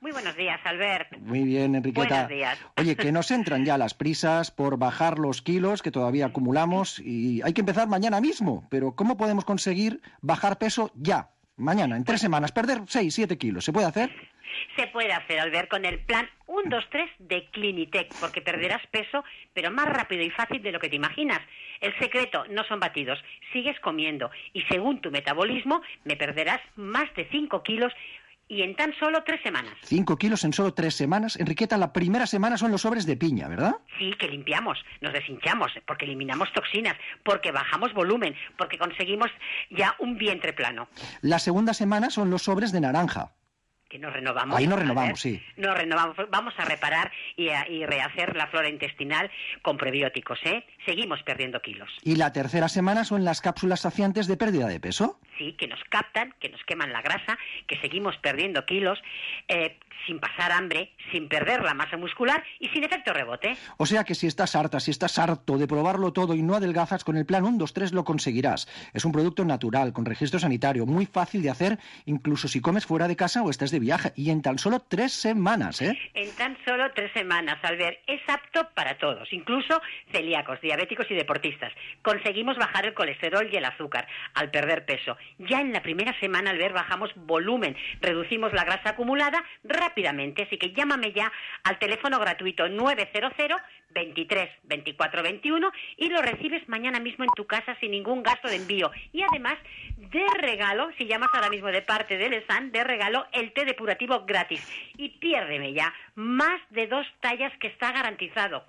Muy buenos días, Albert. Muy bien, Enriqueta. Buenos días. Oye, que nos entran ya las prisas por bajar los kilos que todavía acumulamos y hay que empezar mañana mismo. Pero ¿cómo podemos conseguir bajar peso ya? Mañana, en 3 semanas, perder 6, 7 kilos. ¿Se puede hacer? Se puede hacer, Albert, con el plan 1, 2, 3 de Clinitec, porque perderás peso, pero más rápido y fácil de lo que te imaginas. El secreto no son batidos, sigues comiendo y según tu metabolismo me perderás más de 5 kilos y en tan solo 3 semanas. 5 kilos en solo 3 semanas. Enriqueta, la primera semana son los sobres de piña, ¿verdad? Sí, que limpiamos, nos deshinchamos, porque eliminamos toxinas, porque bajamos volumen, porque conseguimos ya un vientre plano. La segunda semana son los sobres de naranja. Que nos renovamos. Ahí nos renovamos, sí. Nos renovamos. Vamos a reparar y rehacer la flora intestinal con prebióticos, ¿eh? Seguimos perdiendo kilos. ¿Y la tercera semana son las cápsulas saciantes de pérdida de peso? Sí, que nos captan, que nos queman la grasa, que seguimos perdiendo kilos sin pasar hambre, sin perder la masa muscular y sin efecto rebote. O sea que si estás harta, si estás harto de probarlo todo y no adelgazas, con el plan 1, 2, 3 lo conseguirás. Es un producto natural, con registro sanitario, muy fácil de hacer, incluso si comes fuera de casa o estás de viaje, y en tan solo 3 semanas, ¿eh? En tan solo 3 semanas, Albert. Es apto para todos, incluso celíacos, diabéticos y deportistas. Conseguimos bajar el colesterol y el azúcar al perder peso. Ya en la primera semana, Albert, bajamos volumen, reducimos la grasa acumulada rápidamente, así que llámame ya al teléfono gratuito 900 23 24 21 y lo recibes mañana mismo en tu casa sin ningún gasto de envío. Y además, de regalo, si llamas ahora mismo de parte del ESAN, de regalo el té depurativo gratis. Y piérdeme ya más de 2 tallas que está garantizado.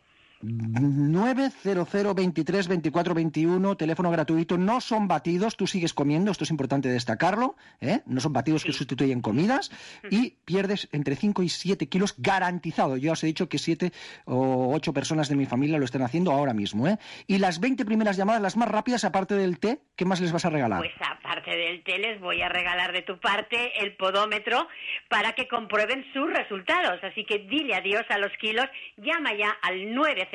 900 23 24 21, teléfono gratuito. No son batidos, tú sigues comiendo, esto es importante destacarlo, ¿eh? No son batidos que sustituyen comidas y pierdes entre 5 y 7 kilos garantizado. Yo os he dicho que 7 o 8 personas de mi familia lo están haciendo ahora mismo, ¿eh? Y las 20 primeras llamadas, las más rápidas, aparte del té, ¿qué más les vas a regalar? Pues aparte del té les voy a regalar de tu parte el podómetro para que comprueben sus resultados. Así que dile adiós a los kilos, llama ya al 900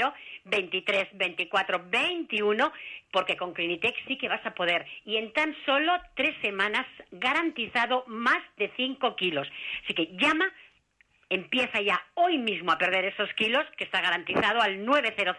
23 24 21 porque con Clinitec sí que vas a poder. Y en tan solo 3 semanas garantizado más de 5 kilos. Así que llama, empieza ya hoy mismo a perder esos kilos que está garantizado al 900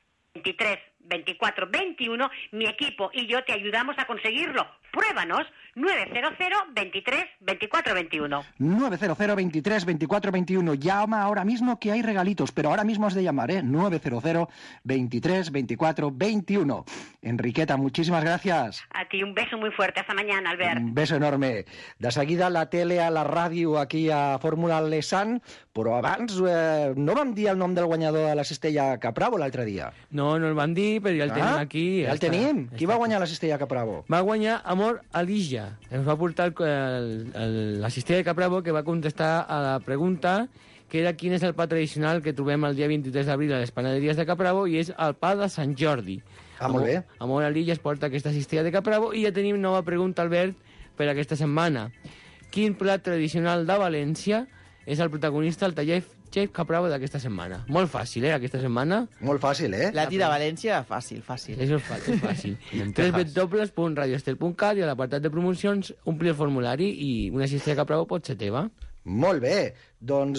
23 24 21. Mi equipo y yo te ayudamos a conseguirlo. Pruébanos. 900 23 24 21. 900 23 24 21. Llama ahora mismo que hay regalitos, pero ahora mismo has de llamar, ¿eh? 900 23 24 21. Enriqueta, muchísimas gracias. A ti un beso muy fuerte. Hasta mañana, Albert. Un beso enorme. De seguida la tele a la ràdio aquí a Fórmula Lesan, però abans no vam dir el nom del guanyador de la Cistella Capravo l'altre dia. No, no el van dir, però ja el tenim aquí. Ja el tenim? Qui va guanyar la Cistella Capravo? Va guanyar Amor Alija. Ens va portar la Cistella Capravo, que va contestar a la pregunta que era quin és el pa tradicional que trobem el dia 23 d'abril a les panaderies de Capravo, i és el pa de Sant Jordi. Ah, molt bé. Amor Alija es porta aquesta Cistella de Capravo i ja tenim nova pregunta, Albert, per aquesta setmana. Quin plat tradicional de València és el protagonista del taller Chef Capravo d'aquesta setmana? Molt fàcil, aquesta setmana. Molt fàcil, Plati de València, fàcil, fàcil. Això és fàcil. www.radioestel.cat i a l'apartat de promocions ompli el formulari i una Cistella Capravo pot ser teva. Molt bé. Doncs,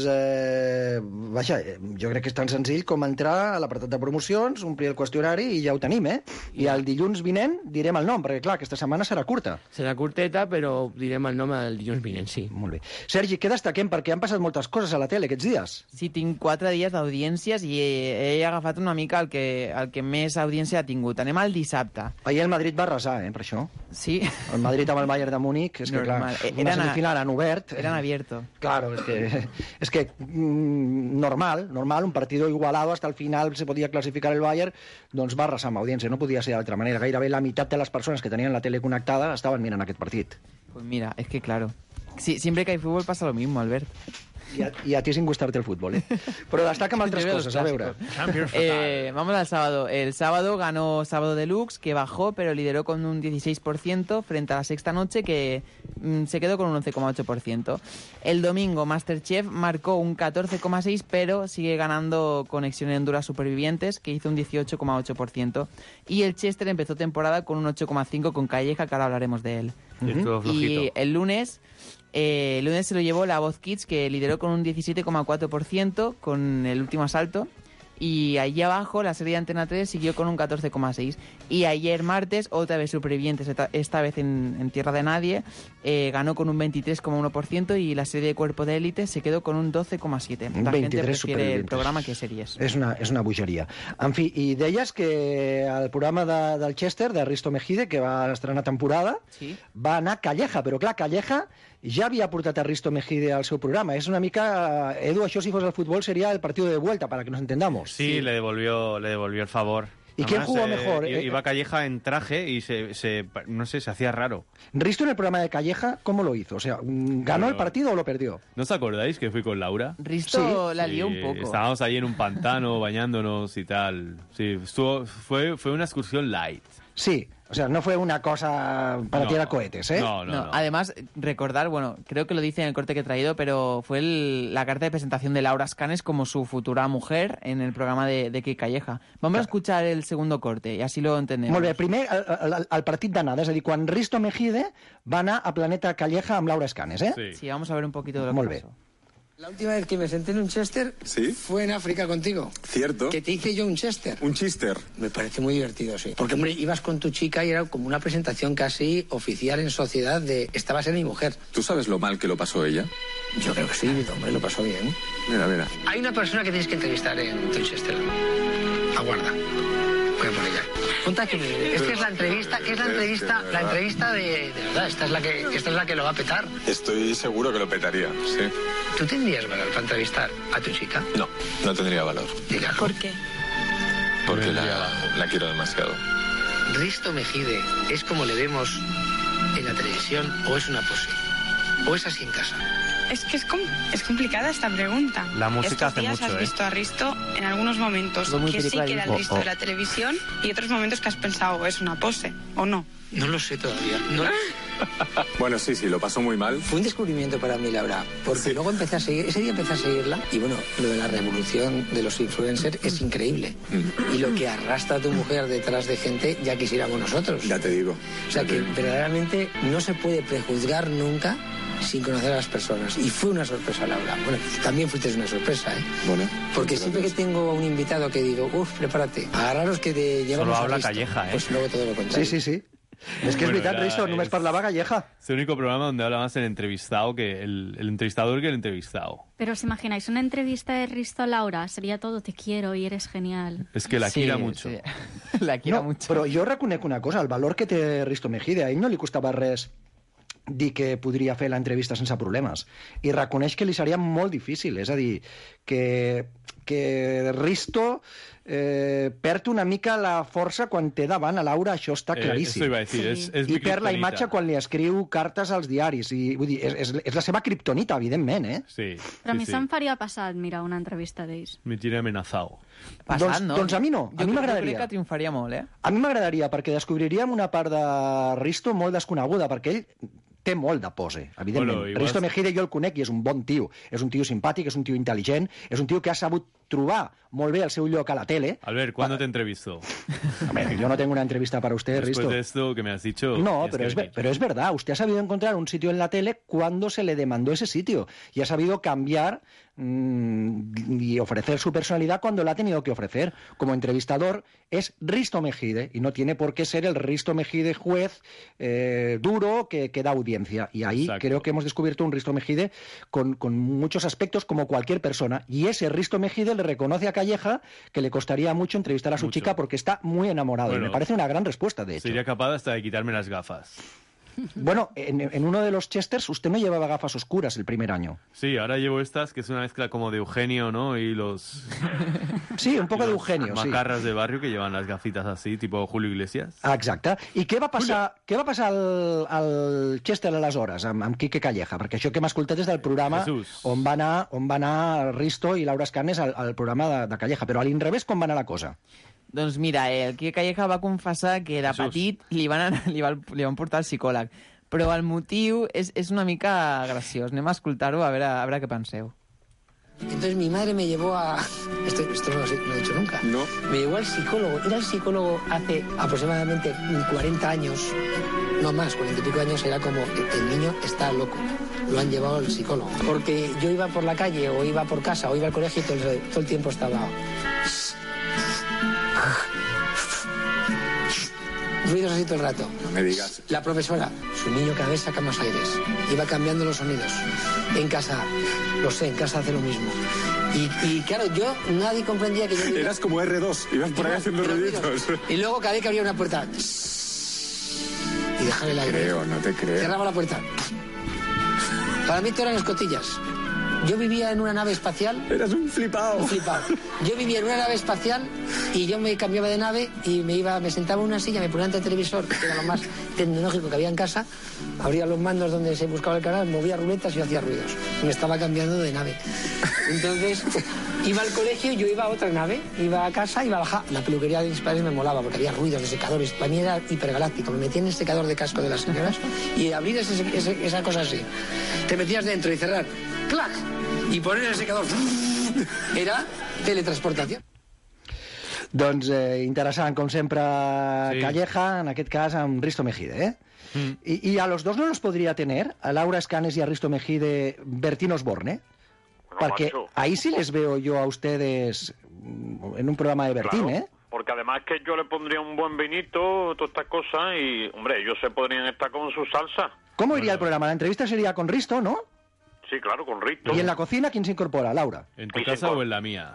vaja, jo crec que és tan senzill com entrar a l'apartat de promocions, omplir el qüestionari i ja ho tenim, eh? I el dilluns vinent direm el nom, perquè, clar, aquesta setmana serà curta. Serà curteta, però direm el nom el dilluns vinent, sí. Molt bé. Sergi, què destaquem? Perquè han passat moltes coses a la tele aquests dies. Sí, tinc 4 dies d'audiències i he agafat una mica el que més audiència ha tingut. Anem al dissabte. Ahir el Madrid va arrasar, per això. Sí. El Madrid amb el Bayern de Múnich, és que, clar, una semifinal han obert. Eran abierto. Claro, es que normal, un partido igualado hasta el final se podía clasificar el Bayern, doncs va arrasar amb audiència, no podia ser d'altra manera. Gairebé la meitat de les persones que tenien la tele connectada estaven mirant aquest partit. Pues mira, es que claro, sí, siempre que hay fútbol pasa lo mismo, Albert. Y a ti sin gustarte el fútbol, ¿eh? Pero destaca'm altres cosas, a veure. Vamos al sábado. El sábado ganó Sábado Deluxe, que bajó, pero lideró con un 16% frente a la Sexta Noche, que se quedó con un 11,8%. El domingo Masterchef marcó un 14,6%, pero sigue ganando Conexión en Honduras Supervivientes, que hizo un 18,8%. Y el Chester empezó temporada con un 8,5% con Calleja, que ahora hablaremos de él. Y el lunes El lunes se lo llevó La Voz Kids, que lideró con un 17,4% con El Último Asalto. Y allí abajo la serie de Antena 3 siguió con un 14,6%. Y ayer martes, otra vez Supervivientes, esta vez en Tierra de Nadie, ganó con un 23,1% y la serie de Cuerpo de Élite se quedó con un 12,7%. La gente prefiere el programa que series. És una bogeria. En fi, i deies que el programa del Chester, de Risto Mejide, que va estrenar temporada, va anar Calleja, però clar, Calleja ja havia portat a Risto Mejide al seu programa. És una mica... Edu, això si fos el futbol sería el partido de vuelta, para que nos entendamos. Sí, le devolvió el favor. ¿Y quién jugó mejor? Iba Calleja en traje y no sé, se hacía raro. Risto en el programa de Calleja, ¿cómo lo hizo? O sea, ¿ganó el partido o lo perdió? ¿No os acordáis que fui con Laura? Risto la lió un poco. Estábamos ahí en un pantano bañándonos y tal. Sí, fue una excursión light. Sí, o sea, no fue una cosa para tirar cohetes, ¿eh? No. Además, recordar, bueno, creo que lo dice en el corte que he traído, pero fue la carta de presentación de Laura Escanes como su futura mujer en el programa de Quique Calleja. Vamos a escuchar el segundo corte y así lo entendemos. Molt bé, primer el partit d'anada, és a dir, quan Risto Mejide va anar a Planeta Calleja amb Laura Escanes, ¿eh? Sí, vamos a ver un poquito de lo que pasó. La última vez que me senté en un Chester fue en África contigo. Cierto. Que te hice yo un Chester. ¿Un Chester? Me parece muy divertido, sí. Porque, hombre, ibas con tu chica y era como una presentación casi oficial en sociedad de esta va a ser mi mujer. ¿Tú sabes lo mal que lo pasó ella? Yo creo que sí, hombre, lo pasó bien. Mira. Hay una persona que tienes que entrevistar en tu Chester. Aguarda. Voy a por ella. Es que es la entrevista, la entrevista de verdad, esta es la que lo va a petar. Estoy seguro que lo petaría, sí. ¿Tú tendrías valor para entrevistar a tu chica? No tendría valor. Dígalo. ¿Por qué? Porque la quiero demasiado. ¿Risto Mejide es como le vemos en la televisión o es una pose? ¿O es así en casa? Es que es complicada esta pregunta. La música hace mucho, Estos días has visto a Risto en algunos momentos que sí que era el Risto de la televisión y otros momentos que has pensado, ¿es una pose o no? No lo sé todavía. Bueno, sí, lo pasó muy mal. Fue un descubrimiento para mí, Laura, porque luego ese día empecé a seguirla y bueno, lo de la revolución de los influencers es increíble. Y lo que arrastra a tu mujer detrás de gente, ya quisiéramos nosotros. Ya te digo. O sea que verdaderamente no se puede prejuzgar nunca sin conocer a las personas. Y fue una sorpresa, Laura. Bueno, también fuiste una sorpresa, ¿eh? Bueno. Porque siempre que tengo un invitado que digo, prepárate, agarraros que te llevamos Solo habla a Risto, Calleja, ¿eh? Pues luego todo lo contrario. Sí. Es que es veritat, Risto, només parlava Calleja. Es el único programa donde habla más el entrevistado que el entrevistador que el entrevistado. Pero os imagináis, una entrevista de Risto a Laura sería todo te quiero y eres genial. Es que la quiera mucho. Sí. La quiera mucho. Però jo reconec una cosa, el valor que té Risto Mejide, a ell no li costava res dir que podria fer l'entrevista sense problemes. I reconeix que li seria molt difícil. És a dir, que Risto perd una mica la força quan té davant a Laura, això està claríssim. Eso iba a decir, es I perd la imatge quan li escriu cartes als diaris. I, vull dir, és la seva kriptonita, evidentment, eh? Sí. Però a mi se'm faria passat mirar una entrevista d'ells. Me tiene amenazado. Passat, no? Doncs a mi no. A mi m'agradaria. Jo crec que triomfaria molt, eh? A mi m'agradaria, perquè descobriríem una part de Risto molt desconeguda, perquè ell té molt de pose, evidentment. Bueno, Risto Mejide jo el conec i és un bon tio. És un tio simpàtic, és un tio intel·ligent, és un tio que ha sabut trobar molt bé el seu lloc a la tele. Albert, ¿cuándo te entrevistó? Hombre, yo no tengo una entrevista para usted, Después Risto. de esto que me has dicho... No, pero es verdad. Usted ha sabido encontrar un sitio en la tele cuando se le demandó ese sitio. Y ha sabido cambiar y ofrecer su personalidad cuando la ha tenido que ofrecer. Como entrevistador es Risto Mejide y no tiene por qué ser el Risto Mejide juez duro que da audiencia. Y ahí creo que hemos descubierto un Risto Mejide con muchos aspectos como cualquier persona. Y ese Risto Mejide le reconoce a Calleja que le costaría mucho entrevistar a su chica porque está muy enamorado. Bueno, y me parece una gran respuesta, de hecho. Sería capaz hasta de quitarme las gafas. Bueno, en uno de los Chesters usted no llevaba gafas oscuras el primer año. Sí, ahora llevo estas, que es una mezcla como de Eugenio, ¿no? Y los... Sí, un poco de Eugenio, sí. Macarras de barrio que llevan las gafitas así, tipo Julio Iglesias. Exacte. I què va passar al Chester aleshores, amb Quique Calleja? Perquè això que hem escoltat és del programa on va anar Risto i Laura Escanes al programa de Calleja. Però a l'inrevés, com va anar la cosa? Doncs mira, el Quique Calleja va confessar que de petit li van portar al psicòleg, però el motiu és una mica graciós. Anem a escoltar-ho a veure què penseu. Entonces mi madre me llevó a... Esto no lo he dicho nunca. No. Me llevó al psicólogo. Era el psicólogo hace aproximadamente 40 años. no más, 40 y pico años, era como, el niño está loco, lo han llevado al psicólogo. Porque yo iba por la calle, o iba por casa, o iba al colegio, y todo el tiempo estaba... ruidos así todo el rato. No me digas. La profesora, su niño cada vez saca más aires. Iba cambiando los sonidos. En casa, lo sé, en casa hace lo mismo. Y claro, nadie comprendía que yo... Eras como R2, ibas por ahí haciendo ruiditos. Y luego cada vez que abría una puerta... y dejar el aire. No te creo. Cerraba la puerta. Para mí todo eran escotillas. Yo vivía en una nave espacial. Eras un flipado. Un flipado. Yo vivía en una nave espacial y yo me cambiaba de nave y me sentaba en una silla, me ponía ante el televisor, que era lo más tecnológico que había en casa, abría los mandos donde se buscaba el canal, movía ruletas y yo hacía ruidos. Me estaba cambiando de nave. Entonces, iba al colegio, yo iba a otra nave, iba a casa, iba a bajar. La peluquería de mis padres me molaba porque había ruidos de secadores. Para mí era hipergaláctico. Me metía en el secador de casco de las señoras y abrir esa cosa así. Te metías dentro y cerrar. ¡Clac! I poner el secador. Era teletransportació. Doncs interessant, com sempre, sí. Calleja, en aquest cas amb Risto Mejide, ¿eh? Y a los dos no los podría tener, a Laura Escanes y a Risto Mejide, Bertín Osborne, porque ahí sí les veo yo a ustedes en un programa de Bertín, claro. Porque además que yo le pondría un buen vinito, todas estas cosas, y, hombre, ellos se podrían estar con su salsa. ¿Cómo iría el programa? La entrevista sería con Risto, ¿no? Sí, claro, con Risto. ¿Y en la cocina quién se incorpora, Laura? ¿En tu casa o en la mía?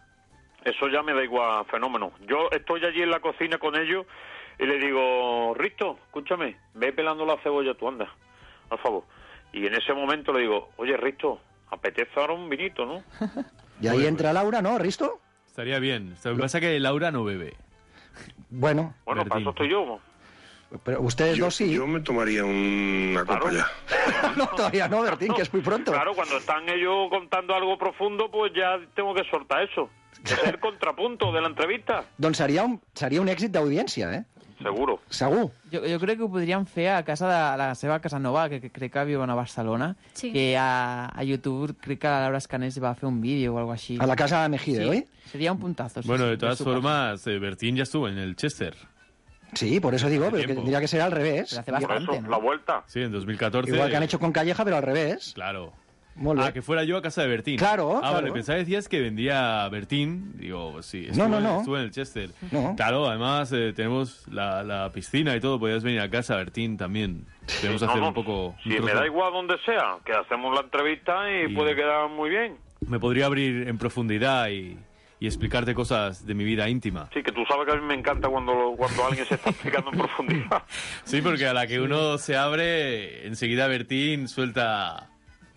Eso ya me da igual, fenómeno. Yo estoy allí en la cocina con ellos y le digo, Risto, escúchame, ve pelando la cebolla tú, anda, al favor. Y en ese momento le digo, oye, Risto, apetece ahora un vinito, ¿no? Y ahí entra Laura, ¿no, Risto? Estaría bien. Lo que pasa es que Laura no bebe. Bueno, para eso estoy yo. Pero ustedes dos sí. Yo me tomaría una copa ya. No, todavía no, Bertín, que es muy pronto. Claro, cuando están ellos contando algo profundo, pues ya tengo que soltar eso. Es el contrapunto de la entrevista. Doncs seria un èxit d'audiència, eh? Seguro. Segur. Jo crec que ho podríem fer a casa de la seva casa nova, que crec que viuen a Barcelona, sí. Que a YouTube crec que la Laura Escanes va fer un vídeo o algo així. A la casa de Mejide, sí. ¿Oi? Sería un puntazo. Bueno, de todas formas, Bertín ya estuvo en el Chester. Sí, por eso digo, pero que tendría que ser al revés. Hace bastante, ¿no? La vuelta. Sí, en 2014. Igual que han hecho con Calleja, pero al revés. Claro. Molt que fuera yo a casa de Bertín. Claro, claro. Vale, pensaba que decías que vendía Bertín. Digo, pues sí, no. Estuve en el Chester. No. Claro, además tenemos la piscina y todo, podías venir a casa, Bertín, también. Podemos hacer un poco... Sí, me da igual donde sea, que hacemos la entrevista y puede quedar muy bien. Me podría abrir en profundidad y explicarte cosas de mi vida íntima. Sí, que tú sabes que a mí me encanta cuando alguien se está explicando en profundidad. Sí, porque a la que uno se abre, enseguida Bertín suelta...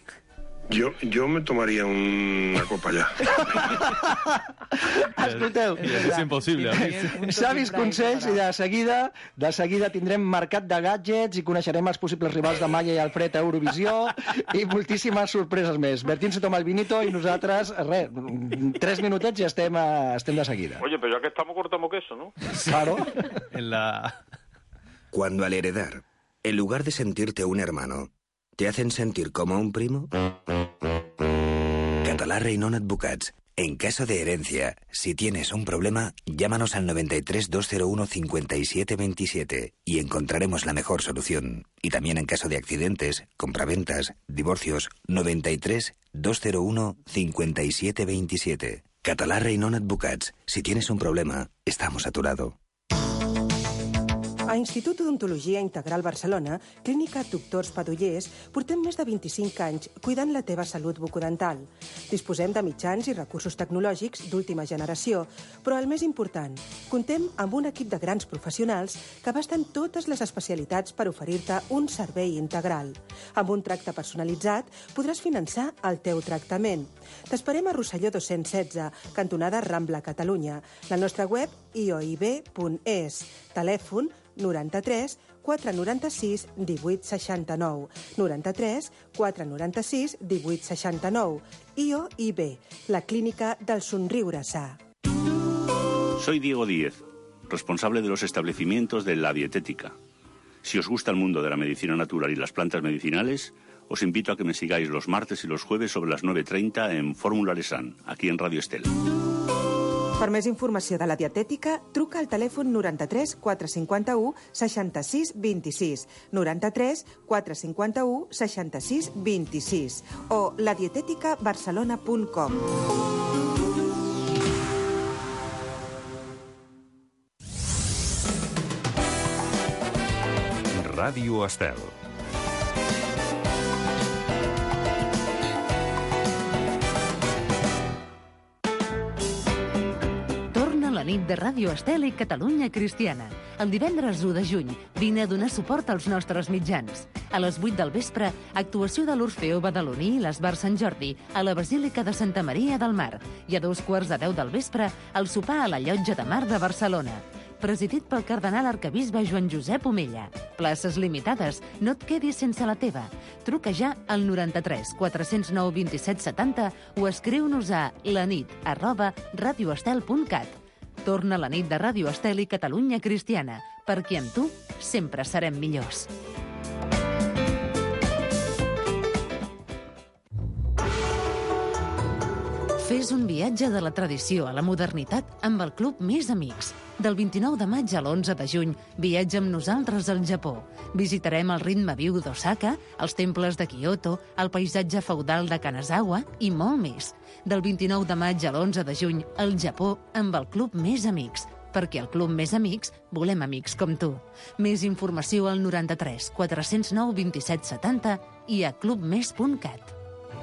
Yo me tomaría una copa ja. Escolteu, és impossible. Savis consells i de seguida tindrem mercat de gadgets i coneixerem els possibles rivals de Maya i Alfred a Eurovisió i moltíssimes sorpreses més. Bertín se toma el vinito i nosaltres, 3 minutets i estem de seguida. Oye, pero ya que estamos cortamos queso, ¿no? Claro. Cuando al heredar, en lugar de sentirte un hermano, ¿te hacen sentir como un primo? Català Reynon Advocats. En caso de herencia, si tienes un problema, llámanos al 93 201 57 27 y encontraremos la mejor solución. Y también en caso de accidentes, compraventas, divorcios, 93 201 57 27. Català Reynon Advocats. Si tienes un problema, estamos a tu lado. A Institut d'Odontologia Integral Barcelona, Clínica Doctors Padullers, portem més de 25 anys cuidant la teva salut bucodental. Disposem de mitjans i recursos tecnològics d'última generació, però el més important, comptem amb un equip de grans professionals que abasten totes les especialitats per oferir-te un servei integral. Amb un tracte personalitzat podràs finançar el teu tractament. T'esperem a Rosselló 216, cantonada Rambla, Catalunya. La nostra web ioib.es. Telèfon 93 496 18 69. 93 496 18 69. IOIB, la clínica del somriure sa. Soy Diego Díez, responsable de los establecimientos de La Dietética. Si os gusta el mundo de la medicina natural y las plantas medicinales, os invito a que me sigáis los martes y los jueves sobre las 9:30 en Fórmula Lesan, aquí en Radio Estel. Per més informació de la dietètica, truca al telèfon 93 451 66 26, 93 451 66 26 o ladieteticabarcelona.com. Ràdio Estel. La nit de Ràdio Estel i Catalunya Cristiana. El divendres 1 de juny vine a donar suport als nostres mitjans. A les 8 del vespre, actuació de l'Orfeó Badaloní i l'Esbar Sant Jordi a la Basílica de Santa Maria del Mar. I a 2:15 del vespre, el sopar a la Llotja de Mar de Barcelona. Presidit pel cardenal arquebisbe Joan Josep Omella. Places limitades, no et quedis sense la teva. Truca ja al 93 409 27 70 o escriu-nos a lanit@radioestel.cat. Torna la nit de Ràdio Estel i Catalunya Cristiana, perquè amb tu sempre serem millors. Fes un viatge de la tradició a la modernitat amb el Club Més Amics. Del 29 de maig a l'11 de juny, viatja amb nosaltres al Japó. Visitarem el ritme viu d'Osaka, els temples de Kyoto, el paisatge feudal de Kanazawa i molt més. Del 29 de maig a l'11 de juny, al Japó amb el Club Més Amics. Perquè al Club Més Amics volem amics com tu. Més informació al 93 409 27 70 i a clubmes.cat.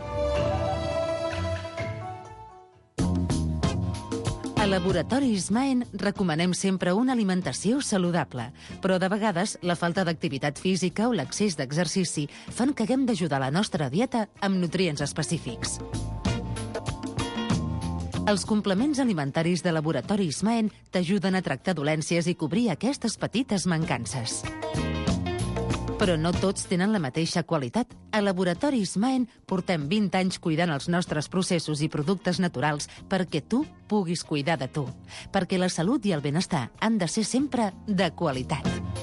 A Laboratori Ismaen recomanem sempre una alimentació saludable, però de vegades la falta d'activitat física o l'excés d'exercici fan que haguem d'ajudar la nostra dieta amb nutrients específics. Els complements alimentaris de Laboratori Ismaen t'ajuden a tractar dolències i cobrir aquestes petites mancances. Però no tots tenen la mateixa qualitat. A Laboratori Ismaen portem 20 anys cuidant els nostres processos i productes naturals perquè tu puguis cuidar de tu. Perquè la salut i el benestar han de ser sempre de qualitat.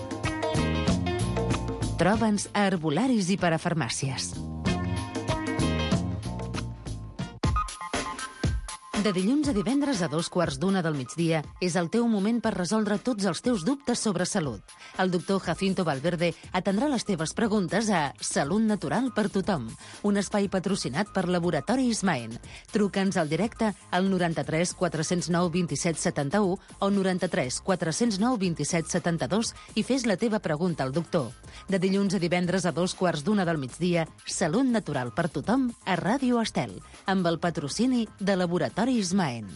Troba'ns a herbolaris i parafarmàcies. De dilluns a divendres a 2:15 del migdia és el teu moment per resoldre tots els teus dubtes sobre salut. El doctor Jacinto Valverde atendrà les teves preguntes a Salut Natural per Tothom, un espai patrocinat per Laboratori Ismaen. Truca'ns al directe al 93 409 27 71 o 93 409 27 72 i fes la teva pregunta al doctor. De dilluns a divendres a 2:15 del migdia, Salut Natural per Tothom a Ràdio Estel, amb el patrocini de Laboratori Ismaen.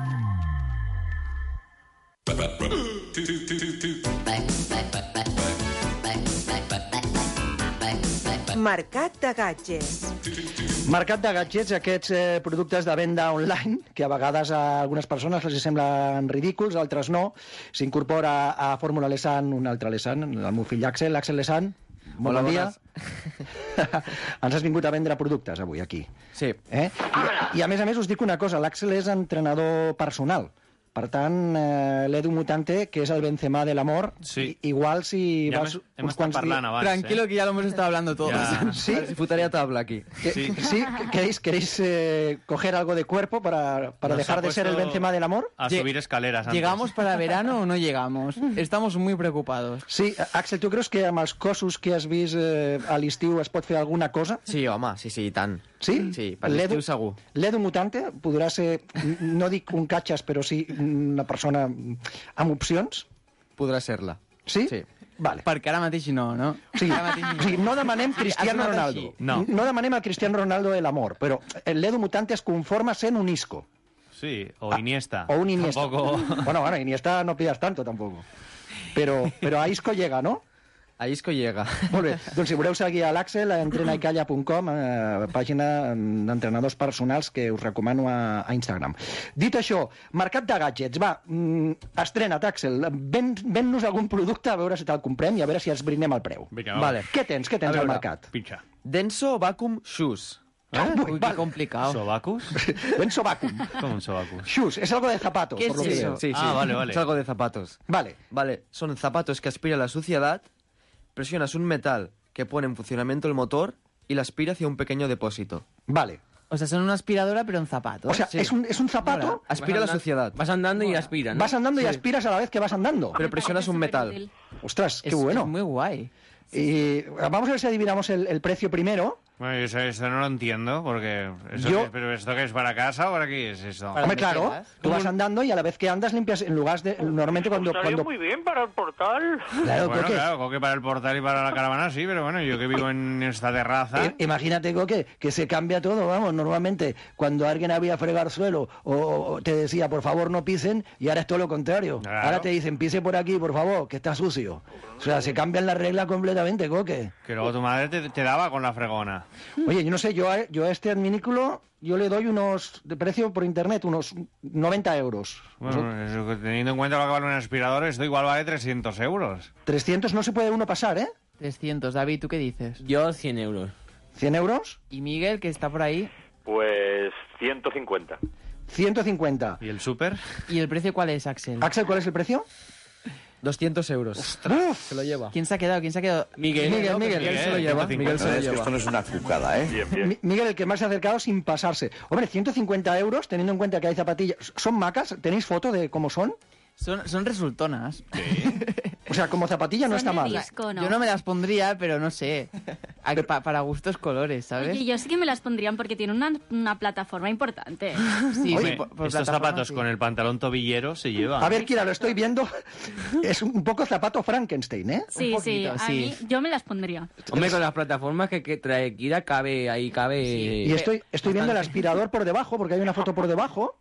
Mercat de gadgets. Mercat de gadgets, aquests productes de venda online, que a vegades a algunes persones els semblen ridículs, altres no. S'incorpora a Fórmula Lesan un altre Lesan, el meu fill Axel Lesan. Bon dia. Ens has vingut a vendre productes avui, aquí. Sí. I a més us dic una cosa, l'Axel és entrenador personal. Per tant, l'Edu Mutante, que és el Benzema de l'amor, igual si ya vas hemos estado hablando antes. Tranquilo, que ya lo hemos estado hablando todos. Ya. ¿Sí? Futaré a tabla aquí. ¿Sí? ¿Queréis coger algo de cuerpo para dejar de ser el Benzema del amor? A subir escaleras antes. ¿Llegamos para verano o no llegamos? Estamos muy preocupados. Sí, Axel, tu creus que amb els cossos que has vist a l'estiu es pot fer alguna cosa? Sí, home, sí, i tant. Sí? Sí, per l'estiu segur. L'Edu Mutante podrà ser, no dic un catxes, però sí una persona amb opcions? Podrà ser-la. Sí? Sí. Vale. Perquè ara mateix no, no? O sigui, no demanem Cristiano Ronaldo. No demanem el Cristiano Ronaldo de l'amor, però l'Edu Mutante es conforma sent un Isco. Sí, o Iniesta. O un Iniesta. Tampoco... Bueno, Iniesta no pidas tanto, tampoco. Pero a Isco llega, ¿no? A Isco llega. Molt bé. Doncs si voleu seguir a l'Axel, a entrenaicalla.com, pàgina d'entrenadors personals que us recomano a Instagram. Dit això, mercat de gadgets. Va, estrena't, Axel. Ven-nos algun producte, a veure si te'l comprem i a veure si els brindem al preu. Vinga, vale. Què tens al mercat? Pinxa. Denso Vacuum Shoes. Uy, qué complicado. ¿Sobacus? Denso Vacuum. ¿Cómo un sobacus? Shoes, es algo de zapatos. ¿Qué por es lo que eso? veo. Sí, vale. Es algo de zapatos. Vale. Son zapatos que aspiran la suciedad. Presionas un metal que pone en funcionamiento el motor y la aspira hacia un pequeño depósito. Vale. O sea, son una aspiradora, pero en zapatos. O sea, es un zapato... Aspira la suciedad. Vas andando y aspiras, ¿no? Vas andando y aspiras a la vez que vas andando. Pero presionas un metal. Ostras, qué bueno. Es muy guay. Y vamos a ver si adivinamos el precio primero. Bueno, eso no lo entiendo, porque... ¿Pero esto qué es, para casa o para qué es esto? Hombre, claro, tú vas andando y a la vez que andas limpias en lugar de... Normalmente cuando... Muy bien para el portal. Claro, bueno, Coque. claro, Coque para el portal y para la caravana sí, pero bueno, yo que vivo en esta terraza... Imagínate, Coque, que se cambia todo, vamos, normalmente cuando alguien había fregar suelo o te decía, por favor, no pisen, y ahora es todo lo contrario. Claro. Ahora te dicen, pise por aquí, por favor, que está sucio. O sea, se cambian las reglas completamente, Coque. Que luego tu madre te daba con la fregona. Oye, yo no sé, yo a este adminículo yo le doy de precio por internet, unos 90 euros. Bueno, eso, teniendo en cuenta lo que vale un aspirador, esto igual vale 300 euros. 300 no se puede uno pasar, ¿eh? 300. David, ¿tú qué dices? Yo 100 euros. ¿100 euros? ¿Y Miguel, que está por ahí? Pues 150. 150. ¿Y el súper? ¿Y el precio cuál es, Axel? Axel, ¿cuál es el precio? 200 euros. ¡Ostras! Se lo lleva. ¿Quién se ha quedado? Miguel se lo lleva. Miguel se lo lleva. Esto no es una cucada, ¿eh? Bien, bien. Miguel, el que más se ha acercado sin pasarse. Hombre, 150 euros, teniendo en cuenta que hay zapatillas. ¿Son macas? ¿Tenéis foto de cómo son? Son resultonas. O sea, como zapatilla no está mal. Disco, ¿no? Yo no me las pondría, pero no sé. Para gustos colores, ¿sabes? Oye, yo sí que me las pondrían porque tiene una plataforma importante. Sí, Oye, por estos zapatos con el pantalón tobillero se llevan. A ver, Kira, lo estoy viendo. Es un poco zapato Frankenstein, ¿eh? Sí, poquito, a sí. mí yo me las pondría. Hombre, con las plataformas que trae Kira cabe. Y estoy viendo el aspirador por debajo, porque hay una foto por debajo.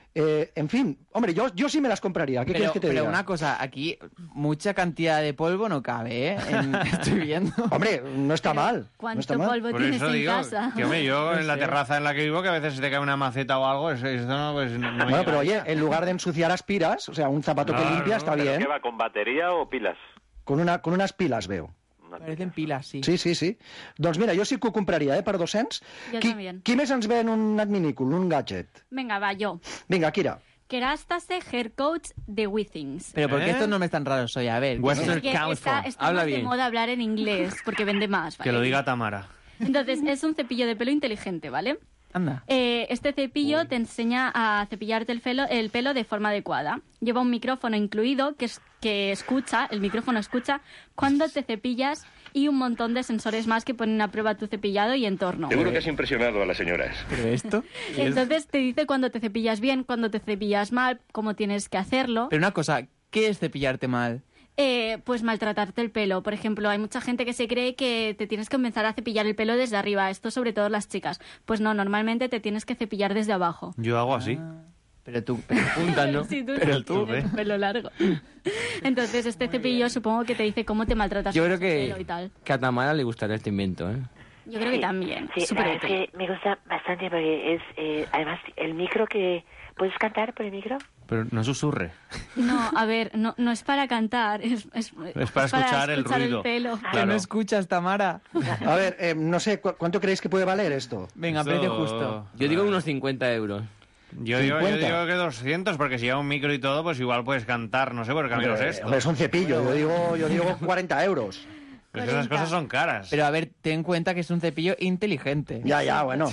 En fin, hombre, yo sí me las compraría. ¿Qué quieres que te diga? Pero una cosa, aquí mucha cantidad de polvo no cabe, ¿eh? Estoy viendo. Hombre, no está mal. ¿Cuánto no está mal. polvo Por tienes eso en digo casa? que, hombre, yo No en la sé. terraza en la que vivo, que a veces se te cae una maceta o algo, esto no, pues no me Bueno, llega. pero oye, en lugar de ensuciar aspiras, o sea, un zapato que Claro, limpia está ¿Pero bien. qué va, con batería o pilas? Con unas pilas, veo. Parecen pilas, sí. Sí. Doncs mira, jo sí que ho compraria, per 200. Jo también. Qui més ens ven un adminícul, un gadget? Venga, va, yo. Vinga, Kira. Kerastase Hair Coach de Withings. Pero ¿por qué estos nombres tan raros hoy? A ver. Western Es que Council. está más de moda hablar en inglés porque vende más, ¿vale? Que lo diga Tamara. Entonces, es un cepillo de pelo inteligente, ¿vale? Anda. Este cepillo te enseña a cepillarte el pelo de forma adecuada. Lleva un micrófono incluido que escucha, el micrófono escucha cuando te cepillas y un montón de sensores más que ponen a prueba tu cepillado y entorno. Seguro que has impresionado a las señoras. ¿Pero esto? Entonces te dice cuando te cepillas bien, cuando te cepillas mal, cómo tienes que hacerlo. Pero una cosa, ¿qué es cepillarte mal? Pues maltratarte el pelo. Por ejemplo, hay mucha gente que se cree que te tienes que empezar a cepillar el pelo desde arriba. Esto sobre todo las chicas. Pues no, normalmente te tienes que cepillar desde abajo. Yo hago así. Pero tú, puntas, ¿no? Sí, Pero tú, tienes pelo largo. Entonces este cepillo supongo que te dice cómo te maltratas Yo creo el pelo y tal. que a Tamara le gustará este invento, ¿eh? Yo creo que también. Sí, Súper la verdad útil. es que me gusta bastante porque es, además, el micro que... ¿Puedes cantar por el micro? Pero no susurre. No, a ver, no es para cantar, es para escuchar el ruido. pelo. Que no escuchas, Tamara. A ver, no sé, ¿cuánto creéis que puede valer esto? Venga, precio justo. Yo digo unos 50 euros. Yo digo que 200, porque si lleva un micro y todo, pues igual puedes cantar, no sé por qué camino es esto. Hombre, es un cepillo, yo digo 40 euros. Es que esas cosas son caras. Pero a ver, ten en cuenta que es un cepillo inteligente. Ya, bueno,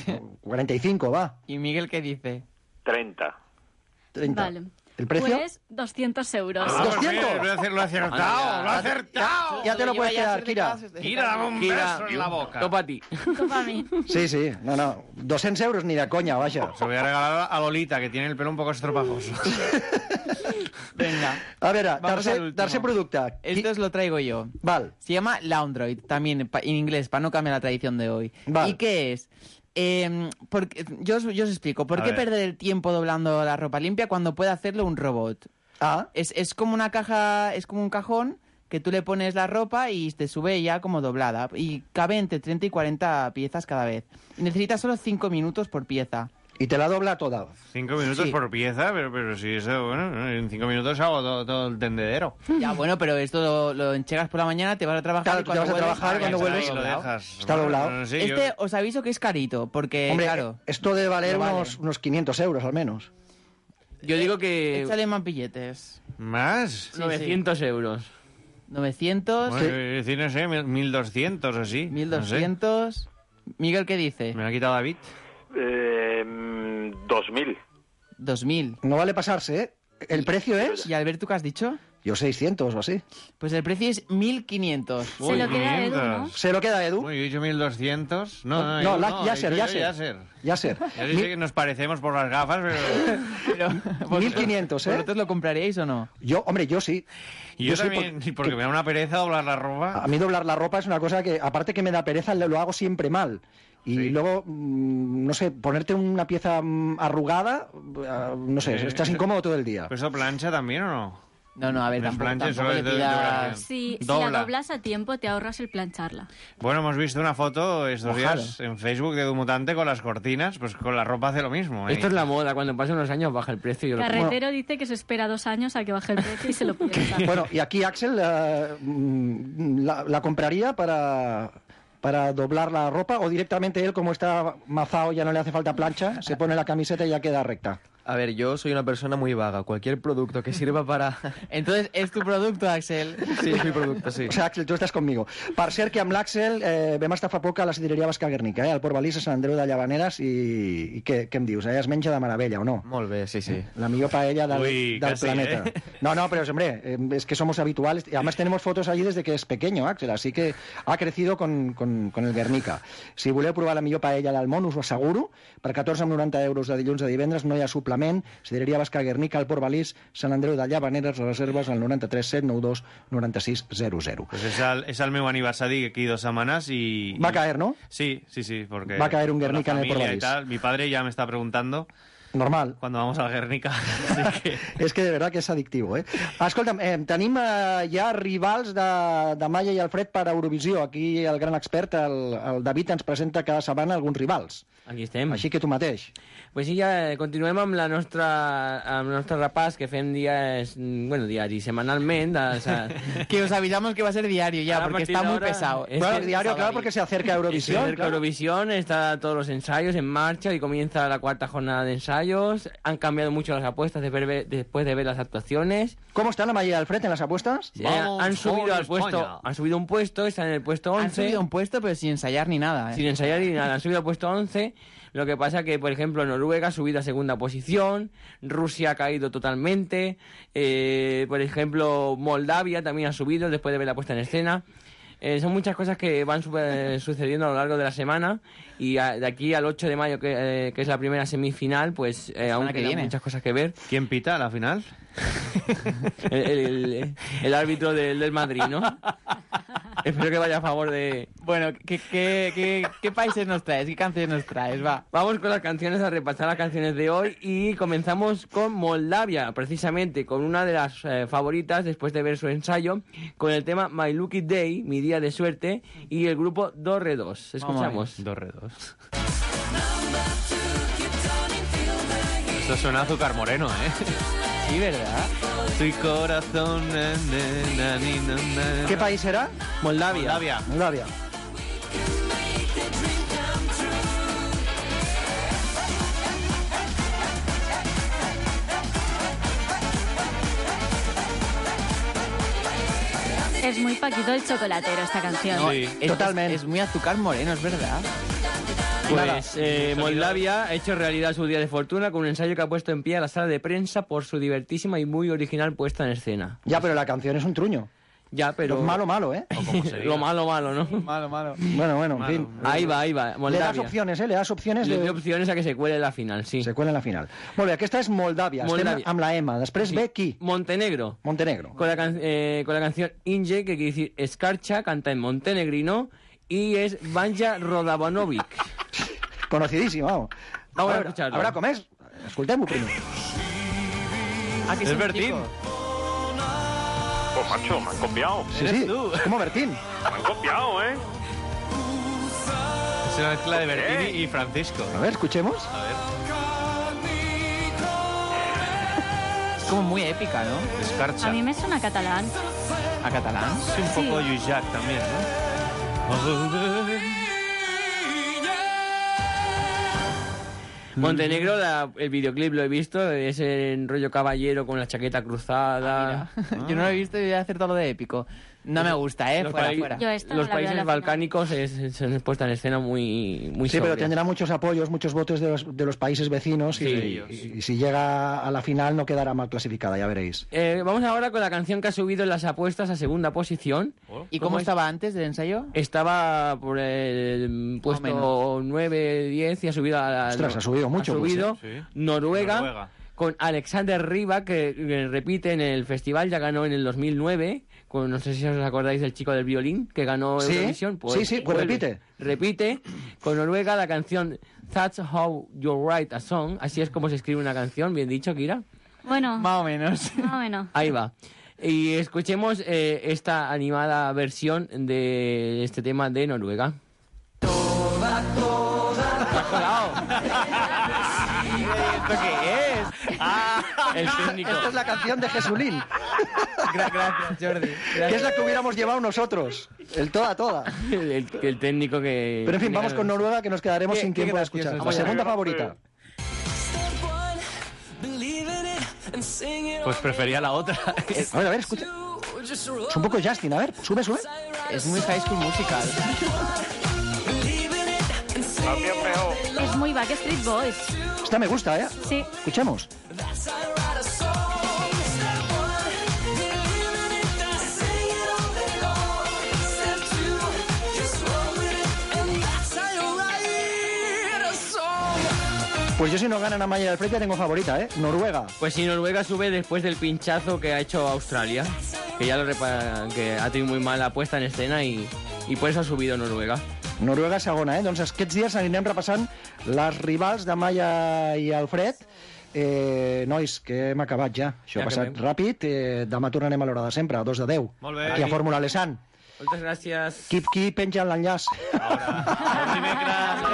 45, va. ¿Y Miguel qué dice? 30. Vale. ¿El precio? Pues 200 euros. Ah, pues mira, lo he acertado, lo he acertado. Ya te lo puedes quedar, Kira. Kira, dame un beso en la boca. Topa a ti. Topa a mí. Sí, no, 200 euros ni de coña, vaya. Se voy a regalar a Lolita, que tiene el pelo un poco estropajoso. Venga. A ver, Vamos al último. darse producto. Esto os lo traigo yo. Val. Se llama Laundroid, también en inglés, para no cambiar la tradición de hoy. Val. ¿Y qué es? Yo os explico. ¿Por A qué ver. perder el tiempo doblando la ropa limpia cuando puede hacerlo un robot? Ah. Es como una caja, es como un cajón que tú le pones la ropa y te sube ya como doblada. Y cabe entre 30 y 40 piezas cada vez. Y necesitas solo 5 minutos por pieza. Y te la dobla toda. 5 minutos Sí. por pieza, pero si eso, bueno, en 5 minutos hago todo el tendedero. Ya, bueno, pero esto lo enchegas por la mañana, te vas a trabajar Claro, y tú te vas a trabajar y cuando vuelves lo dejas. está doblado. Sí, Este os aviso que es carito, porque Hombre, claro... esto debe valer no vale. unos 500 euros al menos. Yo digo que... Échale más billetes. ¿Más? Sí, 900 euros. 900... Bueno, decir, no sé, 1200 o así. 1200... Miguel, ¿qué dice? Me lo ha quitado David. 2.000. 2.000. No vale pasarse, ¿eh? ¿El precio es? ¿Y Albert, tú qué has dicho? Yo 600 o así. Pues el precio es 1.500. Se lo queda Edu, ¿no? ¿Se lo queda Edu? Uy, yo 1.200. No, Yasser. Ya sé que nos parecemos por las gafas, pero 1.500, ¿eh? ¿Vosotros lo compraríais o no? Hombre, yo sí. Y yo también, porque me da una pereza doblar la ropa. A mí doblar la ropa es una cosa que, aparte que me da pereza, lo hago siempre mal. Y luego, no sé, ponerte una pieza arrugada, no sé, estás incómodo todo el día. ¿Pero eso plancha también o no? No, a ver, tampoco le pidas... Si la doblas a tiempo, te ahorras el plancharla. Bueno, hemos visto una foto estos días en Facebook de Edu Mutante con las cortinas, pues con la ropa hace lo mismo. Esto es la moda, cuando pasen unos años baja el precio. Carretero dice que se espera 2 años a que baje el precio y se lo piensa. Bueno, y aquí Axel la compraría para doblar la ropa, o directamente él, como está mazado, ya no le hace falta plancha, se pone la camiseta y ya queda recta. A ver, yo soy una persona muy vaga. Cualquier producto que sirva para... Entonces, ¿és tu producte, Axel? Sí, és mi producte, sí. O sigui, Axel, tu estàs conmigo. Per cert, que amb l'Axel vam estar fa poc a la sidreria Basca Guernica, al Port Balís, a Sant Andreu de Llavaneres, i què em dius? Es menja de meravella, o no? Molt bé, sí. La millor paella del casi, planeta. No, pero hombre, es que somos habituales. Y además tenemos fotos allí desde que es pequeño, Axel, así que ha crecido con el Guernica. Si voleu provar la millor paella del món, us ho asseguro, per 14,90 euros de dilluns a divendres, no hi ha suplement. Sidreria Basca Guernica, al Port Balís, Sant Andreu de Llavaneres, reserves al 93 792 96 00. Pues és el meu aniversari aquí 2 setmanes y... Va a caer, ¿no? Sí, porque... Va a caer un Guernica en el Port Balís. Mi padre ya me está preguntando... Normal. Cuando vamos al Guernica. És que de verdad que és addictiu, eh? Escolta'm, tenim ja rivals de Maya i Alfred per a Eurovisió. Aquí el gran expert, el David, ens presenta cada setmana alguns rivals. Aquí estem. Així que tu mateix. Pues sí, ja continuem amb el nostre repàs que fem diari, setmanalment. Que os avisamos que va a ser diario ya, porque está muy pesado. Bueno, diario, claro, porque se acerca Eurovisión. Se acerca Eurovisión, está todos los ensayos en marcha y comienza la 4ª jornada de ensayos. Han cambiado mucho las apuestas después de ver las actuaciones. ¿Cómo está la Maya y Alfred en las apuestas? Han subido un puesto, están en el puesto 11. Han subido un puesto, pero sin ensayar ni nada. Sin ensayar ni nada, han subido al puesto 11. Lo que pasa que, por ejemplo, Noruega ha subido a 2ª posición, Rusia ha caído totalmente, por ejemplo, Moldavia también ha subido después de ver la puesta en escena. Son muchas cosas que van sucediendo a lo largo de la semana, y de aquí al 8 de mayo, que es la primera semifinal, pues aún quedan muchas cosas que ver. ¿Quién pita a la final? el árbitro del Madrid, ¿no? Espero que vaya a favor de... Bueno, ¿qué países nos traes? ¿Qué canciones nos traes? Vamos con las canciones, a repasar las canciones de hoy, y comenzamos con Moldavia, precisamente con una de las favoritas después de ver su ensayo, con el tema My Lucky Day, Mi Día de Suerte, y el grupo Do Re Dos. Escuchamos. Do Re Dos. Esto suena a Azúcar Moreno, ¿eh? Sí, ¿verdad? Tu corazón... ¿Qué país era? Moldavia. Es muy Paquito el Chocolatero esta canción. Sí, totalmente. Es muy Azúcar Moreno, es verdad. Pues Moldavia ha hecho realidad su día de fortuna con un ensayo que ha puesto en pie a la sala de prensa por su divertísima y muy original puesta en escena. Ya, pero la canción es un truño. Ya, pero... Malo, ¿eh? Lo malo, ¿no? Malo. Bueno, en fin. Ahí va, Moldavia. Le das opciones, ¿eh? Le das opciones Le doy opciones a que se cuele en la final, sí. Se cuele en la final. Molt bé, aquesta és Moldàvia. Estem amb la M. Després ve qui? Montenegro. Con la canción Inje, que quiere decir escarcha, canta en montenegrino, y es Vanja Rodavanovic. Conocidísimo, vamos. Vamos a escucharlo. Ahora com és? Escoltem-ho primer. Es Bertín. Pues macho, me han copiado. Sí, es como Bertín. Me han copiado, ¿eh? Es una mezcla de Bertín y Francisco. A ver, escuchemos. A ver. Es como muy épica, ¿no? Escarcha. A mí me suena catalán. ¿A catalán? Es un poco Lluís Llach también, ¿no? Montenegro, el videoclip lo he visto, es en rollo caballero con la chaqueta cruzada. Yo no lo he visto y voy a hacer todo lo de épico. No me gusta, fuera. Los países balcánicos se puesta en escena muy sí, pero sobria. tendrá muchos apoyos, muchos votos de los países vecinos y si llega a la final no quedará mal clasificada, ya veréis. Vamos ahora con la canción que ha subido en las apuestas a segunda posición. ¿Y cómo estaba antes del ensayo? Estaba por el puesto 9, 10 y ha subido a... Ostras, ha subido mucho. Ha subido pues, Noruega. Con Alexander Riva, que repite en el festival, ya ganó en el 2009, no sé si os acordáis del chico del violín, que ganó Eurovisión. Pues repite. Repite con Noruega la canción That's How You Write a Song, así es como se escribe una canción, bien dicho, Kira. Bueno. Más o menos. Ahí va. Y escuchemos esta animada versión de este tema de Noruega. Toda. ¿Te has colado? ¿Esto qué es? El técnico. Esta es la canción de Jesulín. Gracias, Jordi. Que es la que hubiéramos llevado nosotros. El toda. El técnico que... Pero en fin, vamos con Noruega, que nos quedaremos sin tiempo de escuchar. La segunda favorita. Pues prefería la otra. A ver, escucha. Es un poco Justin, a ver, sube. Es muy High School Musical. Es muy Backstreet Boys. Esta me gusta, ¿eh? Sí. Escuchemos. Pues yo si no ganan a Maya del Fred ya tengo favorita, ¿eh? Noruega. Pues si Noruega sube después del pinchazo que ha hecho Australia, que ya que ha tenido muy mala puesta en escena y por eso ha subido Noruega. Noruega segona, doncs aquests dies anirem repassant les rivals de Maya i Alfred. Nois, que hem acabat ja. Això ha passat ràpid. Demà tornarem a l'hora de sempre, a 2 de 10. Molt bé. Aquí a Fórmula Lesan. Moltes gràcies. Qui penja l'enllaç. Dimecres.